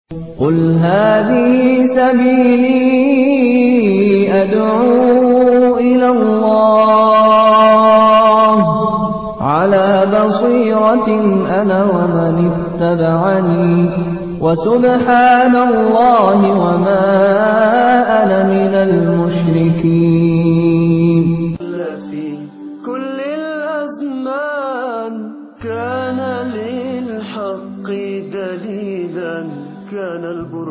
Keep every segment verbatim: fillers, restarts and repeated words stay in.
قل هذه سبيلي أدعو إلى الله على بصيرة أنا ومن اتبعني وسبحان الله وما أنا من المشركين. في كل الأزمان كان للحق دليلا كان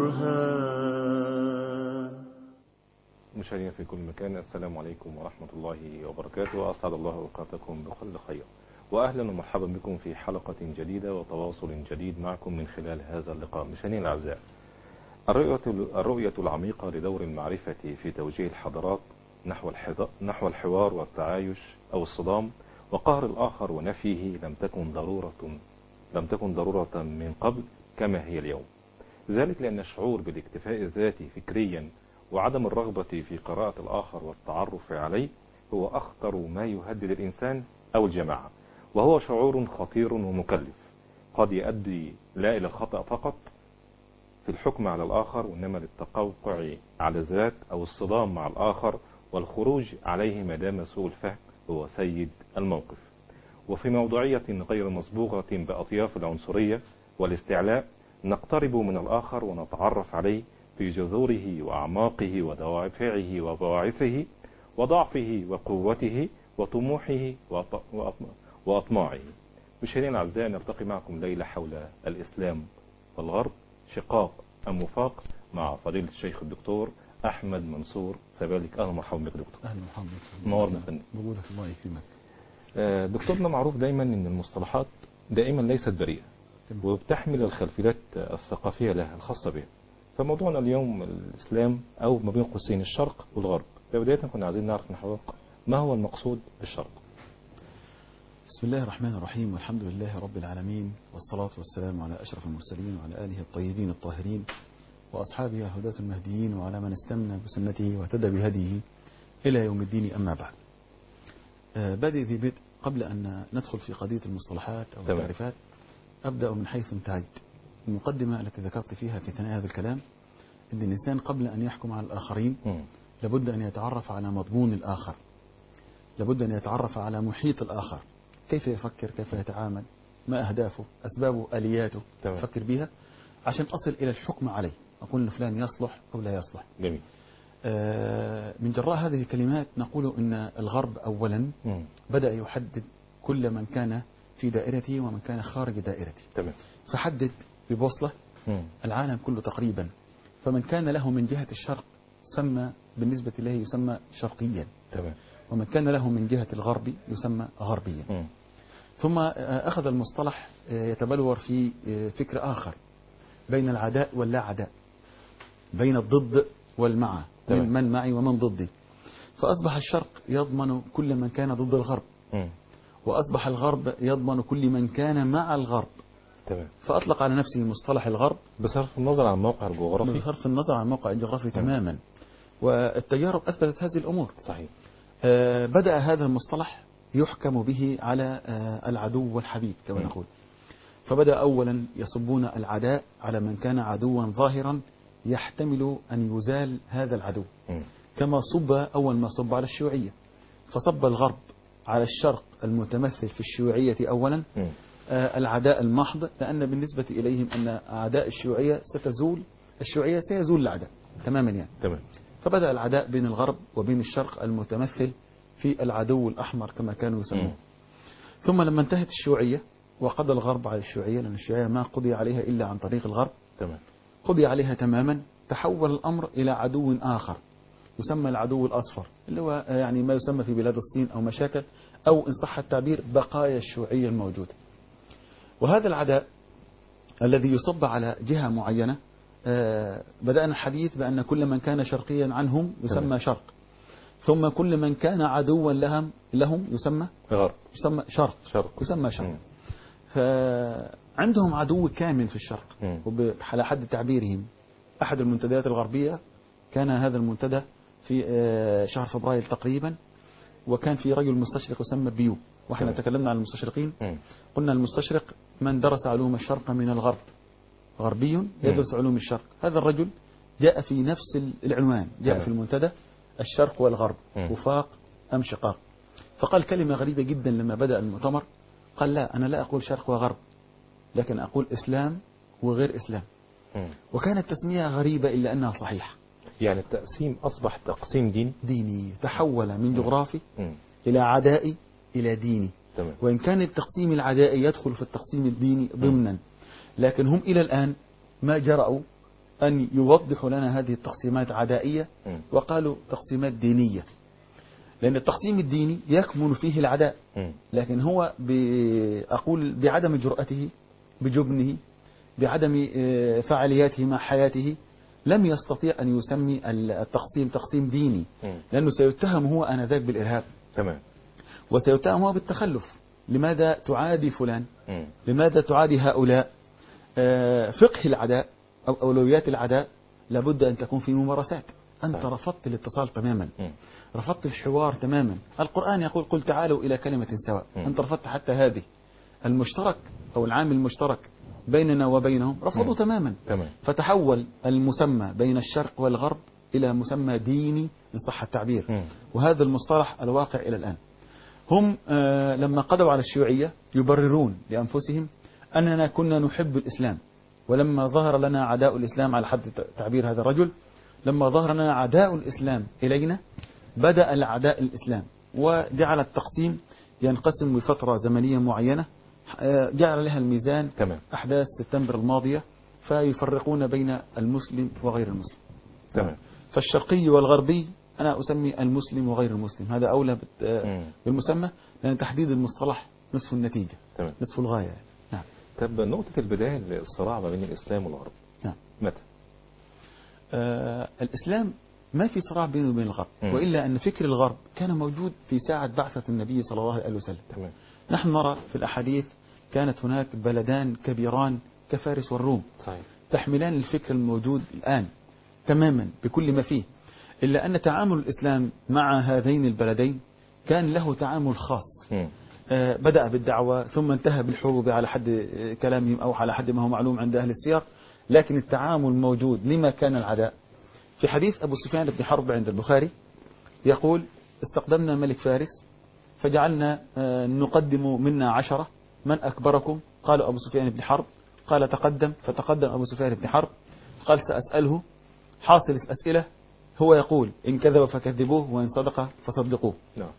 البرهان. مشاهدينا في كل مكان، السلام عليكم ورحمة الله وبركاته. أسعد الله أوقاتكم بكل خير، وأهلا ومرحبا بكم في حلقة جديدة وتواصل جديد معكم من خلال هذا اللقاء. مشاهدينا الأعزاء، الرؤية الرؤية العميقة لدور المعرفة في توجيه الحضارات نحو نحو الحوار والتعايش أو الصدام وقهر الآخر ونفيه لم تكن ضرورة لم تكن ضرورة من قبل كما هي اليوم. ذلك لأن الشعور بالاكتفاء الذاتي فكريا وعدم الرغبة في قراءة الآخر والتعرف عليه هو أخطر ما يهدد الإنسان أو الجماعة، وهو شعور خطير ومكلف قد يؤدي لا إلى الخطأ فقط في الحكم على الآخر، وإنما للتقوقع على الذات أو الصدام مع الآخر والخروج عليه ما دام سوء الفهم هو سيد الموقف. وفي موضوعية غير مصبوغة بأطياف العنصرية والاستعلاء نقترب من الآخر ونتعرف عليه في جذوره وأعماقه ودوافعه وبواعثه وضعفه وقوته وطموحه وأطماعه. مشاهدينا الأعزاء، نلتقي معكم ليلة حول الإسلام والغرب، شقاق أم وفاق، مع فضيلة الشيخ الدكتور أحمد منصور سبالك. أهلا ومرحبا بك دكتور. أهلا ومرحبا بك. نورنا فندم. وجودك الله يكرمك. دكتورنا، معروف دايما أن المصطلحات دائما ليست بريئة وبتحمل الخلفيات الثقافية لها الخاصة بها. فموضوعنا اليوم الإسلام أو ما بين قوسين الشرق والغرب. فبداية كنا عايزين نعرف من حضرتك ما هو المقصود بالشرق. بسم الله الرحمن الرحيم، والحمد لله رب العالمين، والصلاة والسلام على أشرف المرسلين وعلى آله الطيبين الطاهرين وأصحابه الهداة المهديين وعلى من استمنى بسنته واهتدى بهديه إلى يوم الدين. أما بعد، بادئ ذي بدء قبل أن ندخل في قضية المصطلحات أو تمام. التعريفات، أبدأ من حيث انتهيت. المقدمة التي ذكرت فيها في ثنايا هذا الكلام أن الإنسان قبل أن يحكم على الآخرين م. لابد أن يتعرف على مضمون الآخر، لابد أن يتعرف على محيط الآخر، كيف يفكر، كيف يتعامل، ما أهدافه، أسبابه، آلياته، أفكر بها عشان أصل إلى الحكم عليه، أقول أن فلان يصلح أو لا يصلح. جميل. آه من جراء هذه الكلمات نقول أن الغرب أولا م. بدأ يحدد كل من كان في دائرته ومن كان خارج دائرته. تمام. فحدد ببوصلة م. العالم كله تقريبا، فمن كان له من جهة الشرق سمى بالنسبة له يسمى شرقيا. تمام. ومن كان له من جهة الغرب يسمى غربيا. م. ثم أخذ المصطلح يتبلور في فكر آخر بين العداء واللا عداء، بين الضد والمع، من, من معي ومن ضدي. فأصبح الشرق يضمن كل من كان ضد الغرب، م. وأصبح الغرب يضمن كل من كان مع الغرب. تمام. فأطلق على نفسه مصطلح الغرب بصرف النظر عن الموقع الجغرافي. بصرف النظر عن الموقع الجغرافي تماما. والتجارب أثبتت هذه الأمور. صحيح. آه بدأ هذا المصطلح يحكم به على آه العدو والحبيب كما م. نقول. فبدأ أولا يصبون العداء على من كان عدوا ظاهرا يحتمل أن يزال هذا العدو، م. كما صب أول ما صب على الشيوعية، فصب الغرب على الشرق المتمثل في الشيوعية أولا م. آه العداء المحض، لأن بالنسبة إليهم أن أعداء الشيوعية ستزول، الشيوعية سيزول العداء تماما يعني. تمام. فبدأ العداء بين الغرب وبين الشرق المتمثل في العدو الأحمر كما كانوا يسمون. ثم لما انتهت الشيوعية وقضى الغرب على الشيوعية، لأن الشيوعية ما قضي عليها إلا عن طريق الغرب، تمام. قضي عليها تماما، تحول الأمر إلى عدو آخر يسمى العدو الأصفر، اللي هو يعني ما يسمى في بلاد الصين أو مشاكل، أو إن صح التعبير بقايا الشيوعية الموجودة. وهذا العداء الذي يصب على جهة معينة، آه بدأنا الحديث بأن كل من كان شرقيا عنهم يسمى تمام. شرق، ثم كل من كان عدوا لهم لهم يسمى غرب، يسمى شرق, شرق. يسمى شرق. فعندهم عدو كامل في الشرق، وعلى حد تعبيرهم أحد المنتديات الغربية كان هذا المنتدى في شهر فبراير تقريبا، وكان في رجل مستشرق يسمى بيو، واحنا تكلمنا عن المستشرقين. قلنا المستشرق من درس علوم الشرق من الغرب، غربي يدرس علوم الشرق. هذا الرجل جاء في نفس العنوان، جاء تمام. في المنتدى الشرق والغرب مم. وفاق أم شقاق. فقال كلمة غريبة جدا لما بدأ المؤتمر، قال لا، أنا لا أقول شرق وغرب، لكن أقول إسلام وغير إسلام. مم. وكانت تسمية غريبة إلا أنها صحيحة. يعني التقسيم أصبح تقسيم ديني. ديني، تحول من جغرافي مم. إلى عدائي إلى ديني. تمام. وإن كان التقسيم العدائي يدخل في التقسيم الديني ضمنا، لكن هم إلى الآن ما جرأوا أن يوضحوا لنا هذه التقسيمات عدائية، مم. وقالوا تقسيمات دينية، لأن التقسيم الديني يكمن فيه العداء. مم. لكن هو ب- أقول بعدم جرأته، بجبنه، بعدم آه، فعالياته مع حياته، لم يستطيع أن يسمي التقسيم تقسيم ديني، مم. لأنه سيتهم هو آنذاك بالإرهاب، تمام. وسيتهم هو بالتخلف. لماذا تعادي فلان؟ مم. لماذا تعادي هؤلاء؟ آه، فقه العداء أو أولويات العداء لابد أن تكون في ممارسات. أنت صحيح. رفضت الاتصال تماما، مم. رفضت الحوار تماما. القرآن يقول قل تعالوا إلى كلمة سواء، مم. أنت رفضت حتى هذه. المشترك أو العامل المشترك بيننا وبينهم رفضوا مم. تماما. تمام. فتحول المسمى بين الشرق والغرب إلى مسمى ديني إن صح التعبير. مم. وهذا المصطلح الواقع إلى الآن. هم آه لما قضوا على الشيوعية يبررون لأنفسهم أننا كنا نحب الإسلام، ولما ظهر لنا عداء الإسلام، على حد تعبير هذا الرجل، لما ظهر لنا عداء الإسلام إلينا بدأ العداء الإسلام، وجعل التقسيم ينقسم بفترة زمنية معينة، آه جعل لها الميزان تمام. أحداث سبتمبر الماضية، فيفرقون بين المسلم وغير المسلم. تمام. فالشرقي والغربي أنا أسمي المسلم وغير المسلم، هذا أولى بت- آه مم. بالمسمى، لأن تحديد المصطلح نصف النتيجة، تمام. نصف الغاية يعني. نعم. طب نقطة البداية للصراع ما بين الإسلام والغرب نعم. متى؟ آه الإسلام ما في صراع بينه وبين الغرب، مم. وإلا أن فكر الغرب كان موجود في ساعة بعثة النبي صلى الله عليه وسلم. تمام. نحن نرى في الأحاديث كانت هناك بلدان كبيران كفارس والروم صحيح. تحملان الفكر الموجود الآن تماما بكل ما فيه، إلا أن تعامل الإسلام مع هذين البلدين كان له تعامل خاص. مم. آه، بدأ بالدعوة ثم انتهى بالحروب على حد آه، كلامهم أو على حد ما هو معلوم عند أهل السير، لكن التعامل موجود. لما كان العداء؟ في حديث أبو سفيان بن حرب عند البخاري يقول استقدمنا ملك فارس فجعلنا آه، نقدم منا عشرة، من أكبركم؟ قالوا أبو سفيان بن حرب. قال تقدم، فتقدم أبو سفيان بن حرب قال سأسأله. حاصل الأسئلة هو يقول إن كذب فكذبوه وإن صدق فصدقوه. نعم.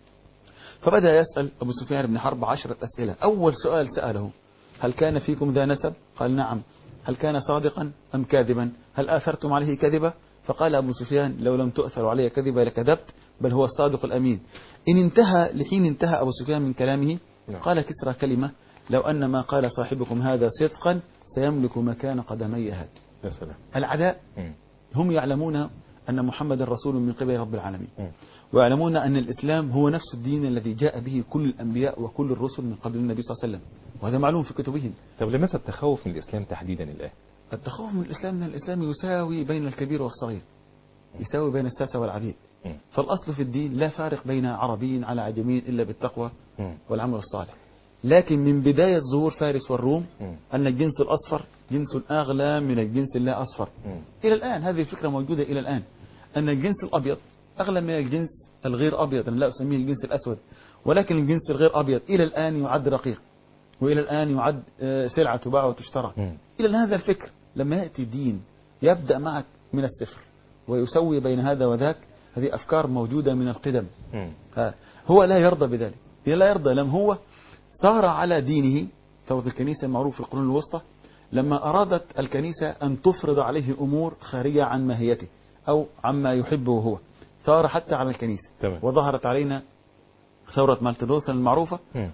فبدأ يسأل أبو سفيان بن حرب عشرة أسئلة. أول سؤال سأله هل كان فيكم ذا نسب؟ قال نعم. هل كان صادقا أم كاذبا؟ هل آثرتم عليه كذبة؟ فقال أبو سفيان لو لم تؤثروا علي كذبة لكذبت، بل هو الصادق الأمين. إن انتهى لحين انتهى أبو سفيان من كلامه نعم. قال كسرى كلمة لو أن ما قال صاحبكم هذا صدقا سيملك مكان قدمي هذا. يا سلام. العداء مم. هم يعلمون أن محمد رسول من قبل رب العالمين، مم. ويعلمون أن الإسلام هو نفس الدين الذي جاء به كل الأنبياء وكل الرسل من قبل النبي صلى الله عليه وسلم، وهذا معلوم في كتبهم. طب لماذا التخوف من الإسلام تحديدا الآن؟ التخوف من الإسلام أن الإسلام يساوي بين الكبير والصغير، يساوي بين الساسة والعبيد. مم. فالأصل في الدين لا فارق بين عربي على عجمي إلا بالتقوى مم. والعمل الصالح. لكن من بداية ظهور فارس والروم مم. أن الجنس الأصفر جنس أغلى من الجنس اللا أصفر. مم. إلى الآن هذه الفكرة موجودة إلى الآن، أن الجنس الأبيض أغلى من الجنس الغير أبيض. أنا لا أسميه الجنس الأسود، ولكن الجنس الغير أبيض إلى الآن يعد رقيق، وإلى الآن يعد آه، سلعة تباع وتشترى. مم. إلى الآن هذا الفكر لما يأتي دين يبدأ معك من الصفر ويسوي بين هذا وذاك، هذه أفكار موجودة من القدم. مم. ها، هو لا يرضى بذلك، لا يرضى. لم هو صار على دينه ثورة الكنيسة المعروف في القرون الوسطى، لما أرادت الكنيسة أن تفرض عليه أمور خارجة عن ماهيته أو عما يحبه هو، ثار حتى على الكنيسة. تمام. وظهرت علينا ثورة مارتن لوثر المعروفة مم.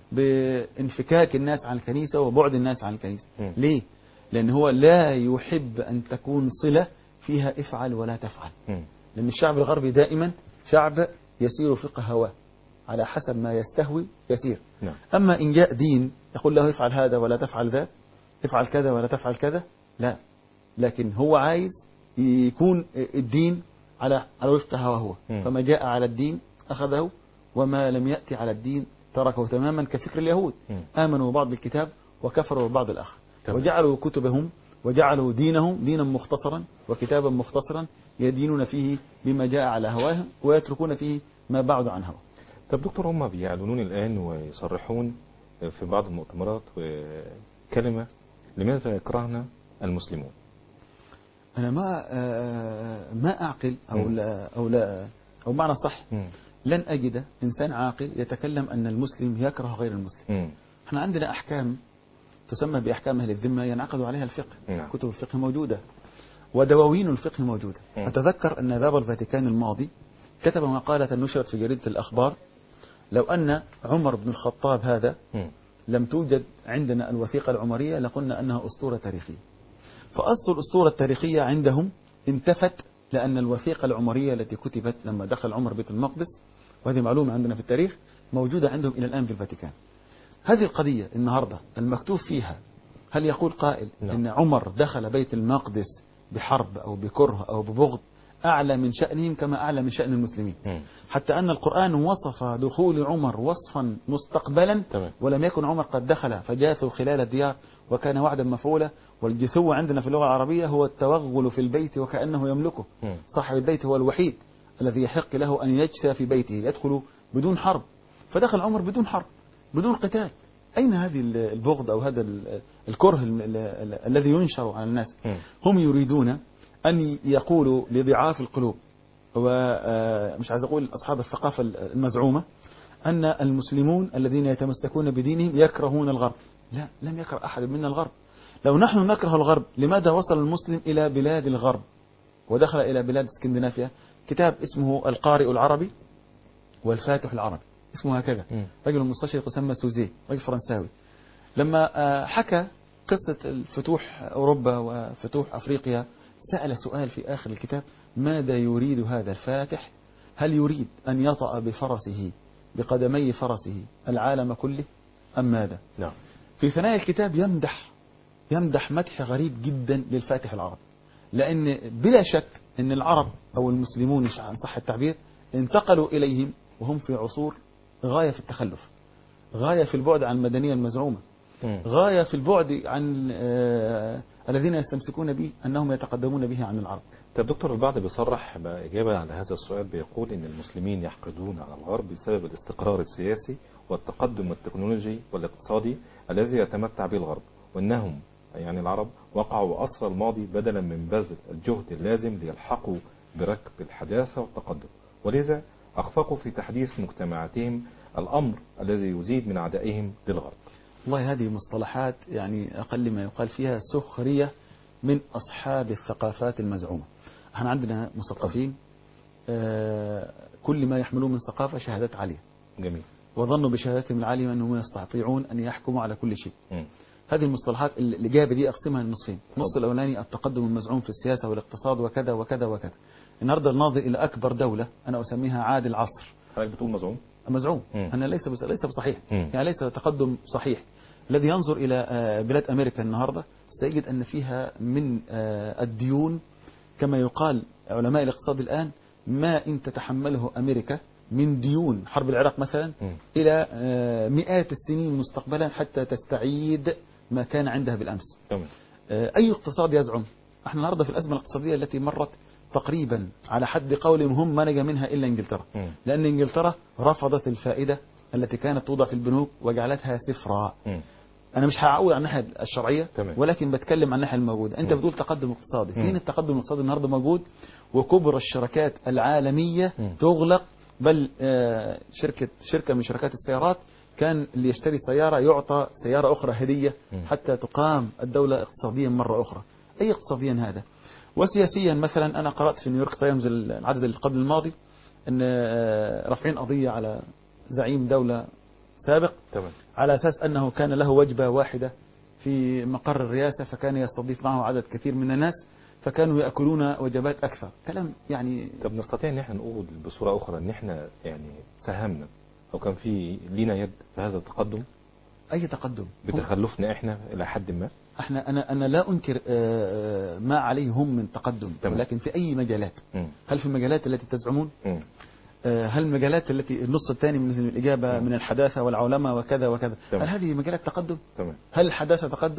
بانفكاك الناس عن الكنيسة وبعد الناس عن الكنيسة. مم. ليه؟ لأن هو لا يحب أن تكون صلة فيها افعل ولا تفعل. مم. لأن الشعب الغربي دائما شعب يسير فقه هواه، على حسب ما يستهوي يسير. نعم. أما إن جاء دين يقول له افعل هذا ولا تفعل ذا، افعل كذا ولا تفعل كذا، لا. لكن هو عايز يكون الدين على على وفق هواه هو. مم. فما جاء على الدين أخذه، وما لم يأتي على الدين تركه تماما، كفكر اليهود. مم. آمنوا ببعض الكتاب وكفروا ببعض الآخر، تمام. وجعلوا كتبهم وجعلوا دينهم دينا مختصرا وكتابا مختصرا يدينون فيه بما جاء على هواهم ويتركون فيه ما بعد عن هواه. طب دكتور، هم بيعلنون الآن ويصرحون في بعض المؤتمرات وكلمة لماذا يكرهنا المسلمون؟ أنا ما ما أعقل أو لا أو لا أو معنى صح م. لن أجد إنسان عاقل يتكلم أن المسلم يكره غير المسلم. احنا عندنا أحكام تسمى بأحكام أهل الذمة ينعقد عليها الفقه. م. كتب الفقه موجودة ودواوين الفقه موجودة. م. أتذكر أن باب الفاتيكان الماضي كتب مقالة نشرت في جريدة الأخبار: لو أن عمر بن الخطاب هذا م. لم توجد عندنا الوثيقة العمرية لقلنا أنها أسطورة تاريخية. فأصل الأسطورة التاريخية عندهم انتفت لأن الوثيقة العمرية التي كتبت لما دخل عمر بيت المقدس، وهذه معلومة عندنا في التاريخ، موجودة عندهم إلى الآن في الفاتيكان. هذه القضية النهاردة المكتوب فيها، هل يقول قائل لا. إن عمر دخل بيت المقدس بحرب أو بكره أو ببغض أعلى من شأنهم كما أعلى من شأن المسلمين؟ م. حتى أن القرآن وصف دخول عمر وصفا مستقبلا طبعا. ولم يكن عمر قد دخل فجاثوا خلال الديار وكان وعدا مفعولا. والجثو عندنا في اللغة العربية هو التوغل في البيت وكأنه يملكه. م. صاحب البيت هو الوحيد الذي يحق له أن يجسى في بيته، يدخل بدون حرب. فدخل عمر بدون حرب بدون قتال. أين هذه البغض أو هذا الكره الذي ينشر على الناس؟ م. هم يريدون أن يقولوا لضعاف القلوب ومش عايز أقول أصحاب الثقافة المزعومة أن المسلمون الذين يتمسكون بدينهم يكرهون الغرب. لا، لم يكره أحد منا الغرب. لو نحن نكره الغرب لماذا وصل المسلم إلى بلاد الغرب ودخل إلى بلاد اسكندنافيا؟ كتاب اسمه القارئ العربي والفاتح العربي، اسمه هكذا. رجل مستشرق يسمى سوزيه، رجل فرنساوي، لما حكى قصة الفتوح أوروبا وفتوح أفريقيا سأل سؤال في آخر الكتاب: ماذا يريد هذا الفاتح؟ هل يريد أن يطأ بفرسه بقدمي فرسه العالم كله أم ماذا؟ نعم. في ثنايا الكتاب يمدح يمدح مدح غريب جدا للفاتح العربي، لأن بلا شك أن العرب أو المسلمون إن صح التعبير انتقلوا إليهم وهم في عصور غاية في التخلف، غاية في البعد عن المدنية المزعومة، غاية في البعد عن آه الذين يستمسكون به أنهم يتقدمون به عن العرب. طب دكتور، البعض بيصرح بإجابة على هذا السؤال، بيقول إن المسلمين يحقدون على الغرب بسبب الاستقرار السياسي والتقدم التكنولوجي والاقتصادي الذي يتمتع به الغرب، وأنهم يعني العرب وقعوا أسر الماضي بدلا من بذل الجهد اللازم ليلحقوا بركب الحداثة والتقدم، ولذا أخفقوا في تحديث مجتمعاتهم، الأمر الذي يزيد من عدائهم للغرب. والله هذه مصطلحات يعني أقل ما يقال فيها سخرية من أصحاب الثقافات المزعومة. احنا عندنا مثقفين آه كل ما يحملون من ثقافة شهادات عالية. جميل. وظنوا بشهاداتهم العالية أنهم يستطيعون أن يحكموا على كل شيء. م. هذه المصطلحات الإجابة دي أقسمها لنصفين. النص الأولاني التقدم المزعوم في السياسة والاقتصاد وكذا وكذا وكذا. النهارده الناظر إلى أكبر دولة أنا أسميها عاد العصر. حضرتك بتقول مزعوم؟ مزعوم. م. أنا ليس بس ليس بصحيح. م. يعني ليس تقدم صحيح. الذي ينظر إلى بلاد أمريكا النهاردة سيجد أن فيها من الديون كما يقال علماء الاقتصاد الآن ما إن تتحمله أمريكا من ديون حرب العراق مثلا م. إلى مئات السنين مستقبلا حتى تستعيد ما كان عندها بالأمس. م. أي اقتصاد يزعم؟ احنا النهاردة في الأزمة الاقتصادية التي مرت تقريبا على حد قولهم هم ما نجا منها إلا إنجلترا، م. لأن إنجلترا رفضت الفائدة التي كانت توضع في البنوك وجعلتها صفرا. م. أنا مش هعول عن الناحية الشرعية تمام. ولكن بتكلم عن الناحية الموجودة. أنت م. بتقول تقدم اقتصادي، فين التقدم الاقتصادي النهاردة موجود؟ وكبرى الشركات العالمية م. تغلق، بل آه شركة شركة من شركات السيارات كان اللي يشتري سيارة يعطى سيارة أخرى هدية م. حتى تقام الدولة اقتصاديا مرة أخرى. أي اقتصاديا هذا؟ وسياسيا مثلا أنا قرأت في نيويورك تايمز العدد اللي قبل الماضي أن آه رافعين قضية على زعيم دولة سابق تمام. على أساس أنه كان له وجبة واحدة في مقر الرئاسة فكان يستضيف معه عدد كثير من الناس فكانوا يأكلون وجبات أكثر. كلام يعني. طب نستطيع أن احنا نقول بصورة أخرى أن احنا يعني ساهمنا أو كان في لينا يد في هذا التقدم؟ أي تقدم؟ بتخلفنا احنا إلى حد ما؟ احنا أنا أنا لا أنكر ما عليه هم من تقدم تمام. ولكن في أي مجالات؟ م. هل في المجالات التي تزعمون؟ م. هل المجالات التي النص الثاني من الإجابة م. من الحداثة والعولمة وكذا وكذا تمام. هل هذه مجالات تقدم؟ تمام. هل الحداثة تقدم؟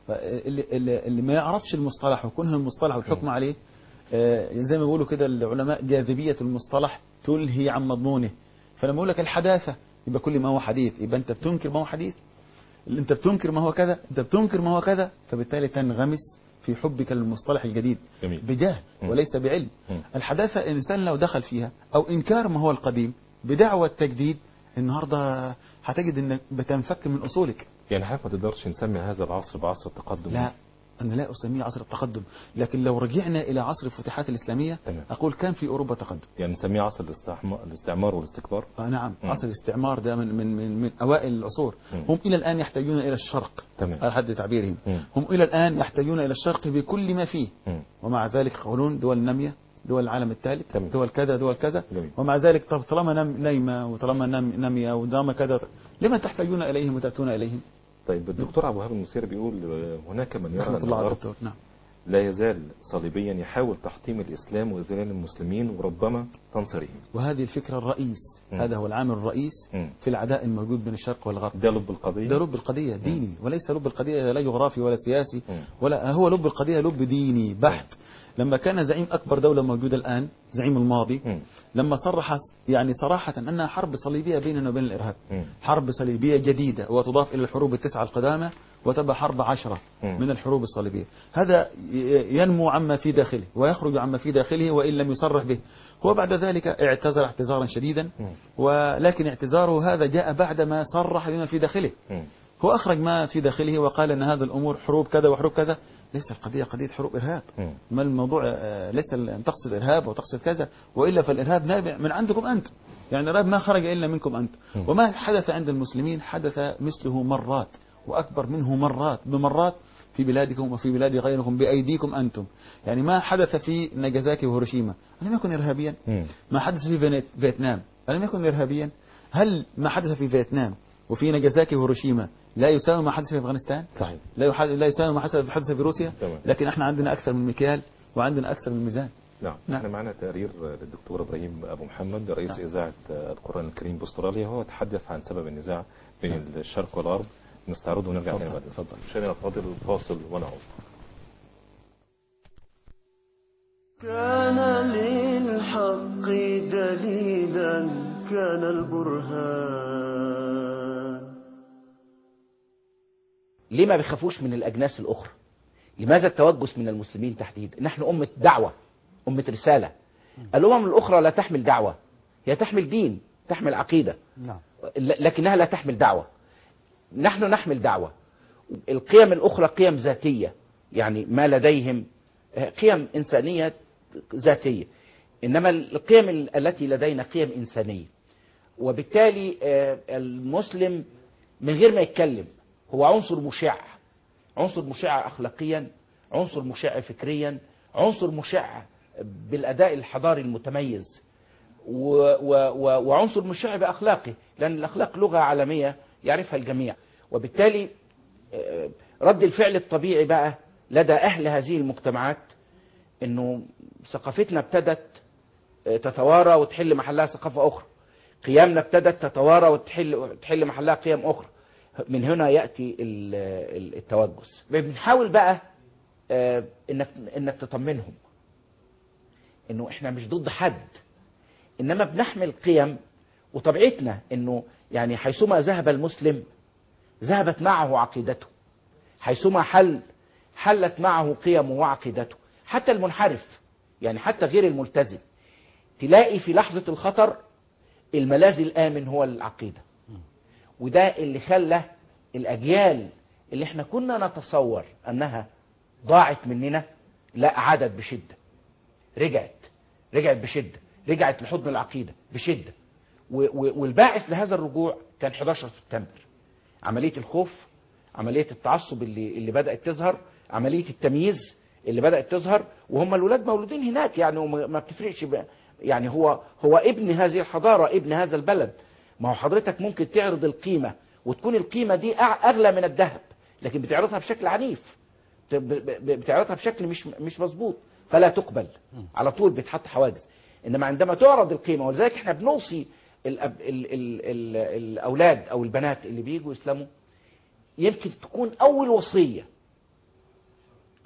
اللي, اللي, اللي ما يعرفش المصطلح وكونه المصطلح والحكم عليه آه، زي ما بيقولوا كده العلماء جاذبية المصطلح تلهي عن مضمونه. فلما أقول لك الحداثة يبقى كل ما هو حديث يبقى أنت بتنكر ما هو حديث، اللي أنت بتنكر ما هو كذا، أنت بتنكر ما هو كذا، فبالتالي تنغمس في حبك للمصطلح الجديد جميل. بجهل وليس بعلم. مم. الحداثة الإنسان لو دخل فيها أو إنكار ما هو القديم بدعوى التجديد النهاردة هتجد أنك بتنفك من أصولك. يعني حضرتك ما تقدرش نسمي هذا العصر بعصر التقدم؟ لا، أنا لا أسميه عصر التقدم، لكن لو رجعنا إلى عصر الفتوحات الإسلامية تمام. أقول كان في أوروبا تقدم. يعني نسميه عصر الاستعمار, الاستعمار والاستكبار؟ آه نعم. مم. عصر الاستعمار ده من, من, من, من أوائل العصور. مم. هم إلى الآن يحتاجون إلى الشرق تمام. على حد تعبيرهم. مم. هم إلى الآن يحتاجون إلى الشرق بكل ما فيه. مم. ومع ذلك يقولون دول نامية، دول العالم الثالث، تمام. دول كذا دول كذا. جميل. ومع ذلك طب طالما نام- نايمة وطالما نام- نامية وطالما كذا، لما تحتاجون إليهم وتأتون إليهم؟ طيب الدكتور أبو وهاب المسير بيقول آه، هناك من يرى رحمة أن الله على الغرب الدكتور. نعم. لا يزال صليبيا يحاول تحطيم الإسلام وإذلال المسلمين وربما تنصيرهم. وهذه الفكرة الرئيس، مم. هذا هو العامل الرئيس مم. في العداء الموجود بين الشرق والغرب. ده لب القضية؟ ده لب القضية ديني وليس لب القضية لا جغرافي ولا سياسي مم. ولا هو لب القضية لب ديني بحت. لما كان زعيم أكبر دولة موجودة الآن زعيم الماضي مم. لما صرح يعني صراحة أنها حرب صليبية بيننا وبين الإرهاب، مم. حرب صليبية جديدة وتضاف إلى الحروب التسعة القدامى وتبقى حرب عشرة مم. من الحروب الصليبية. هذا ي- ينمو عما في داخله ويخرج عما في داخله وإن لم يصرح به. هو بعد ذلك اعتذر اعتذارا شديدا، مم. ولكن اعتذاره هذا جاء بعدما صرح بما في داخله. مم. هو أخرج ما في داخله وقال أن هذا الأمور حروب كذا وحروب كذا. ليس القضية قضية حروب إرهاب. مم. ما الموضوع آه، ليس أن تقصد إرهاب وتقصد كذا، وإلا فالإرهاب نابع من عندكم أنتم. يعني الإرهاب ما خرج إلا منكم أنتم. مم. وما حدث عند المسلمين حدث مثله مرات وأكبر منه مرات بمرات في بلادكم وفي بلاد غيركم بأيديكم أنتم. يعني ما حدث في ناجازاكي وهيروشيما ألم يكن إرهابيا؟ مم. ما حدث في فينيت- فيتنام ألم يكن إرهابيا؟ هل ما حدث في فيتنام وفي ناجازاكي وهيروشيما لا يساوي ما حدث في أفغانستان؟ صحيح. لا يح- لا يساوي ما حدث حدث في روسيا. تمام. لكن احنا عندنا أكثر من مكيال وعندنا أكثر من ميزان. نعم. نعم. احنا معنا تقرير للدكتور ابراهيم ابو محمد رئيس نعم. اذاعه القران الكريم باستراليا، وهو تحدث عن سبب النزاع بين نعم. الشرق والغرب. نستعرضه ونرجع تفضل. تاني بعد. اتفضل. مشاهدينا الفاضل فاصل ونعود. كان للحق دليلا كان البرهان. ليه ما بيخافوش من الأجناس الأخرى؟ لماذا التوجس من المسلمين تحديدا؟ نحن أمة دعوة، أمة رسالة. الأمم الأخرى لا تحمل دعوة، هي تحمل دين، تحمل عقيدة، نعم. ل- لكنها لا تحمل دعوة. نحن نحمل دعوة. القيم الأخرى قيم ذاتية، يعني ما لديهم قيم إنسانية ذاتية، إنما القيم ال- التي لدينا قيم إنسانية. وبالتالي آه، المسلم من غير ما يتكلم هو عنصر مشع، عنصر مشع أخلاقيا، عنصر مشع فكريا، عنصر مشع بالأداء الحضاري المتميز، و و و وعنصر مشع بأخلاقه، لأن الأخلاق لغة عالمية يعرفها الجميع. وبالتالي آه، رد الفعل الطبيعي بقى لدى أهل هذه المجتمعات إنه ثقافتنا ابتدت آه، تتوارى وتحل محلها ثقافة أخرى، قيامنا ابتدت تتوارى وتحل تحل محلها قيم أخرى. من هنا يأتي ال- ال- التوجس. بنحاول بقى آه، إنك إنك تطمنهم إنه إحنا مش ضد حد، إنما بنحمل قيم، وطبيعتنا إنه يعني حيثما ذهب المسلم ذهبت معه عقيدته، حيثما حل حلت معه قيمه وعقيدته. حتى المنحرف، يعني حتى غير الملتزم، تلاقي في لحظة الخطر الملاذ الآمن هو العقيدة. وده اللي خلى الأجيال اللي احنا كنا نتصور أنها ضاعت مننا لا عادت بشدة، رجعت رجعت بشدة، رجعت لحضن العقيدة بشدة. و- و- والباعث لهذا الرجوع كان حداشر سبتمبر، عملية الخوف، عملية التعصب اللي اللي بدأت تظهر، عملية التمييز اللي بدأت تظهر. وهم الولاد مولودين هناك، يعني وما- ما بتفرقش ب- يعني هو هو ابن هذه الحضارة، ابن هذا البلد. ما هو حضرتك ممكن تعرض القيمة وتكون القيمة دي أع- أغلى من الذهب، لكن بتعرضها بشكل عنيف، بت- ب- ب- بتعرضها بشكل مش مش مظبوط، فلا تقبل، على طول بيتحط حواجز. إنما عندما تعرض القيمة، ولذلك احنا بنوصي الأب ال ال ال الأولاد أو البنات اللي بيجوا يسلموا، يمكن تكون أول وصية